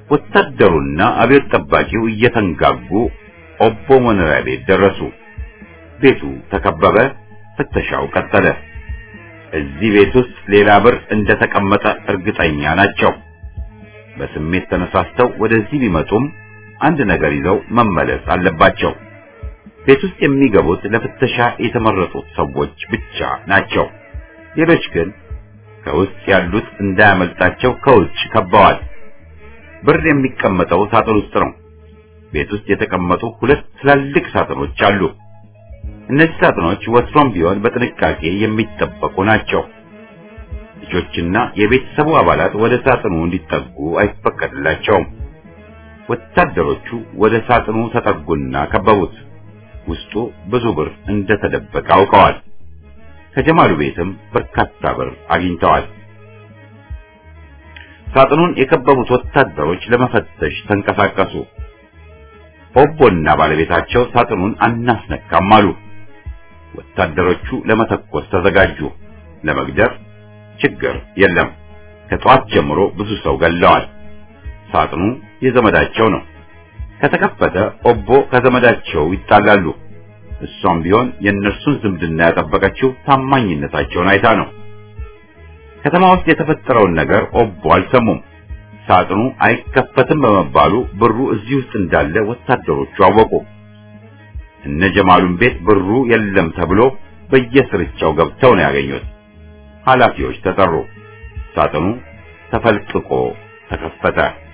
ወታደሩና አብዮት ጠባቂው እየተንጋጉ ኦቦ መኖሪያ ቤት ደረሱ። ቤቱ ተከበበ። ፍተሻው ቀጠለ። እዚህ ቤት ውስጥ ሌላ ብር እንደተቀመጠ እርግጠኛ ናቸው። በስሜት ተነሳስተው ወደዚህ ቢመጡም አንድ ነገር ይዘው መመለስ አለባቸው። ቤት ውስጥ የሚገቡት ለፍተሻ የተመረጡት ሰዎች ብቻ ናቸው። ሌሎች ግን ከውስጥ ያሉት እንዳያመልጣቸው ከውጭ ከበዋል። ብር የሚቀመጠው ሳጥን ውስጥ ነው። ቤት ውስጥ የተቀመጡ ሁለት ትላልቅ ሳጥኖች አሉ። እነዚህ ሳጥኖች ወትሮም ቢሆን በጥንቃቄ የሚጠበቁ ናቸው። ልጆችና የቤተሰቡ አባላት ወደ ሳጥኑ እንዲጠጉ አይፈቀድላቸውም። ወታደሮቹ ወደ ሳጥኑ ተጠጉና ከበቡት። ውስጡ ብዙ ብር እንደተደበቀ አውቀዋል። ከጀማሉ ቤትም በርካታ ብር አግኝተዋል። ሳጥኑን የከበቡት ወታደሮች ለመፈተሽ ተንቀሳቀሱ። ኦቦና ባለቤታቸው ሳጥኑን አናስነካም አሉ። ወታደሮቹ ለመተኮስ ተዘጋጁ። ለመግደር ችግር የለም። ከጧት ጀምሮ ብዙ ሰው ገለዋል። ሳጥኑ የዘመዳቸው ነው። ከተከፈተ ኦቦ ከዘመዳቸው ይጣላሉ። እሷም ቢሆን የእነርሱን ዝምድና ያጠበቀችው ታማኝነታቸውን አይታ ነው። ከተማ ውስጥ የተፈጠረውን ነገር ኦቦ አልሰሙም። ሳጥኑ አይከፈትም በመባሉ ብሩ እዚህ ውስጥ እንዳለ ወታደሮቹ አወቁ። እነ ጀማሉን ቤት ብሩ የለም ተብሎ በየስርቻው ገብተው ነው ያገኙት። ኃላፊዎች ተጠሩ። ሳጥኑ ተፈልቅቆ ተከፈተ።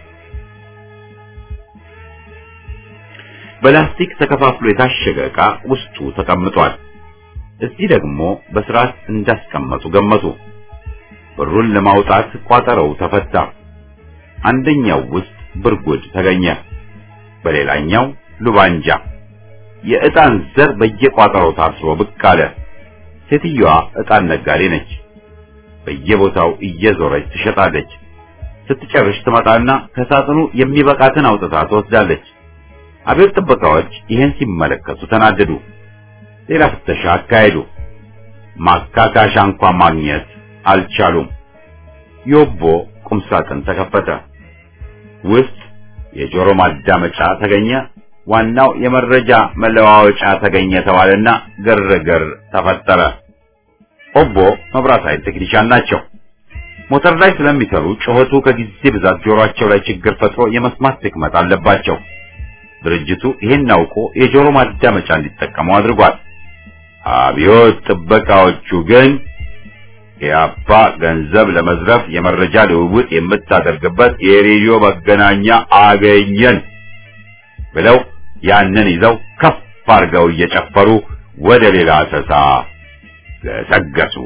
በላስቲክ ተከፋፍሎ የታሸገ ዕቃ ውስጡ ተቀምጧል። እዚህ ደግሞ በስርዓት እንዳስቀመጡ ገመቱ። ብሩን ለማውጣት ቋጠረው ተፈታ። አንደኛው ውስጥ ብርጉድ ተገኘ፣ በሌላኛው ሉባንጃ። የዕጣን ዘር በየቋጠረው ታስሮ ብቅ አለ። ሴትዮዋ ዕጣን ነጋዴ ነች። በየቦታው እየዞረች ትሸጣለች። ስትጨርስ ትመጣና ከሳጥኑ የሚበቃትን አውጥታ ትወስዳለች። አብዮት ጥበቃዎች ይህን ሲመለከቱ ተናደዱ። ሌላ ፍተሻ አካሄዱ። ማካካሻ እንኳን ማግኘት አልቻሉም። ዮቦ ቁም ሳጥን ተከፈተ። ውስጥ የጆሮ ማዳመጫ ተገኘ። ዋናው የመረጃ መለዋወጫ ተገኘ ተባለና ግርግር ተፈጠረ። ኦቦ መብራት ኃይል ቴክኒሻን ናቸው። ሞተር ላይ ስለሚሰሩ ጩኸቱ ከጊዜ ብዛት ጆሮአቸው ላይ ችግር ፈጥሮ የመስማት ድክመት አለባቸው። ድርጅቱ ይሄን አውቆ የጆሮ ማዳመጫ እንዲጠቀሙ አድርጓል። አብዮት ጥበቃዎቹ ግን የአባ ገንዘብ ለመዝረፍ የመረጃ ልውውጥ የምታደርግበት የሬዲዮ መገናኛ አገኘን ብለው ያንን ይዘው ከፍ አድርገው እየጨፈሩ ወደ ሌላ አሰሳ ገሰገሱ።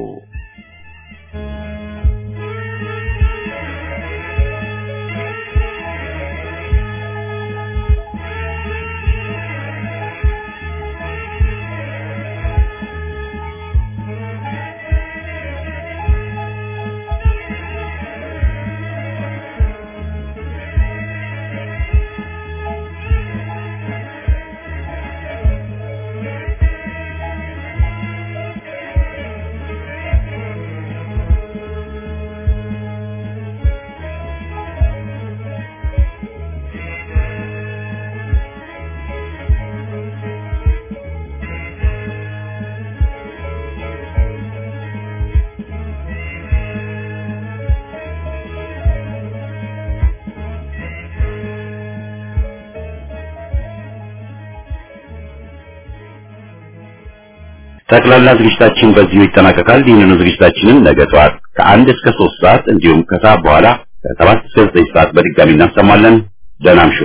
ጠቅላላ ዝግጅታችን በዚሁ ይጠናቀቃል። ይህንን ዝግጅታችንን ነገ ጠዋት ከአንድ እስከ ሶስት ሰዓት እንዲሁም ከሰዓት በኋላ ከሰባት እስከ ዘጠኝ ሰዓት በድጋሚ እናሰማለን። ደህና እምሹ።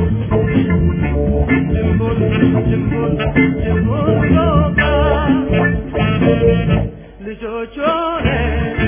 Jumbo, jumbo, jumbo, jumbo, ልጆች ሆነን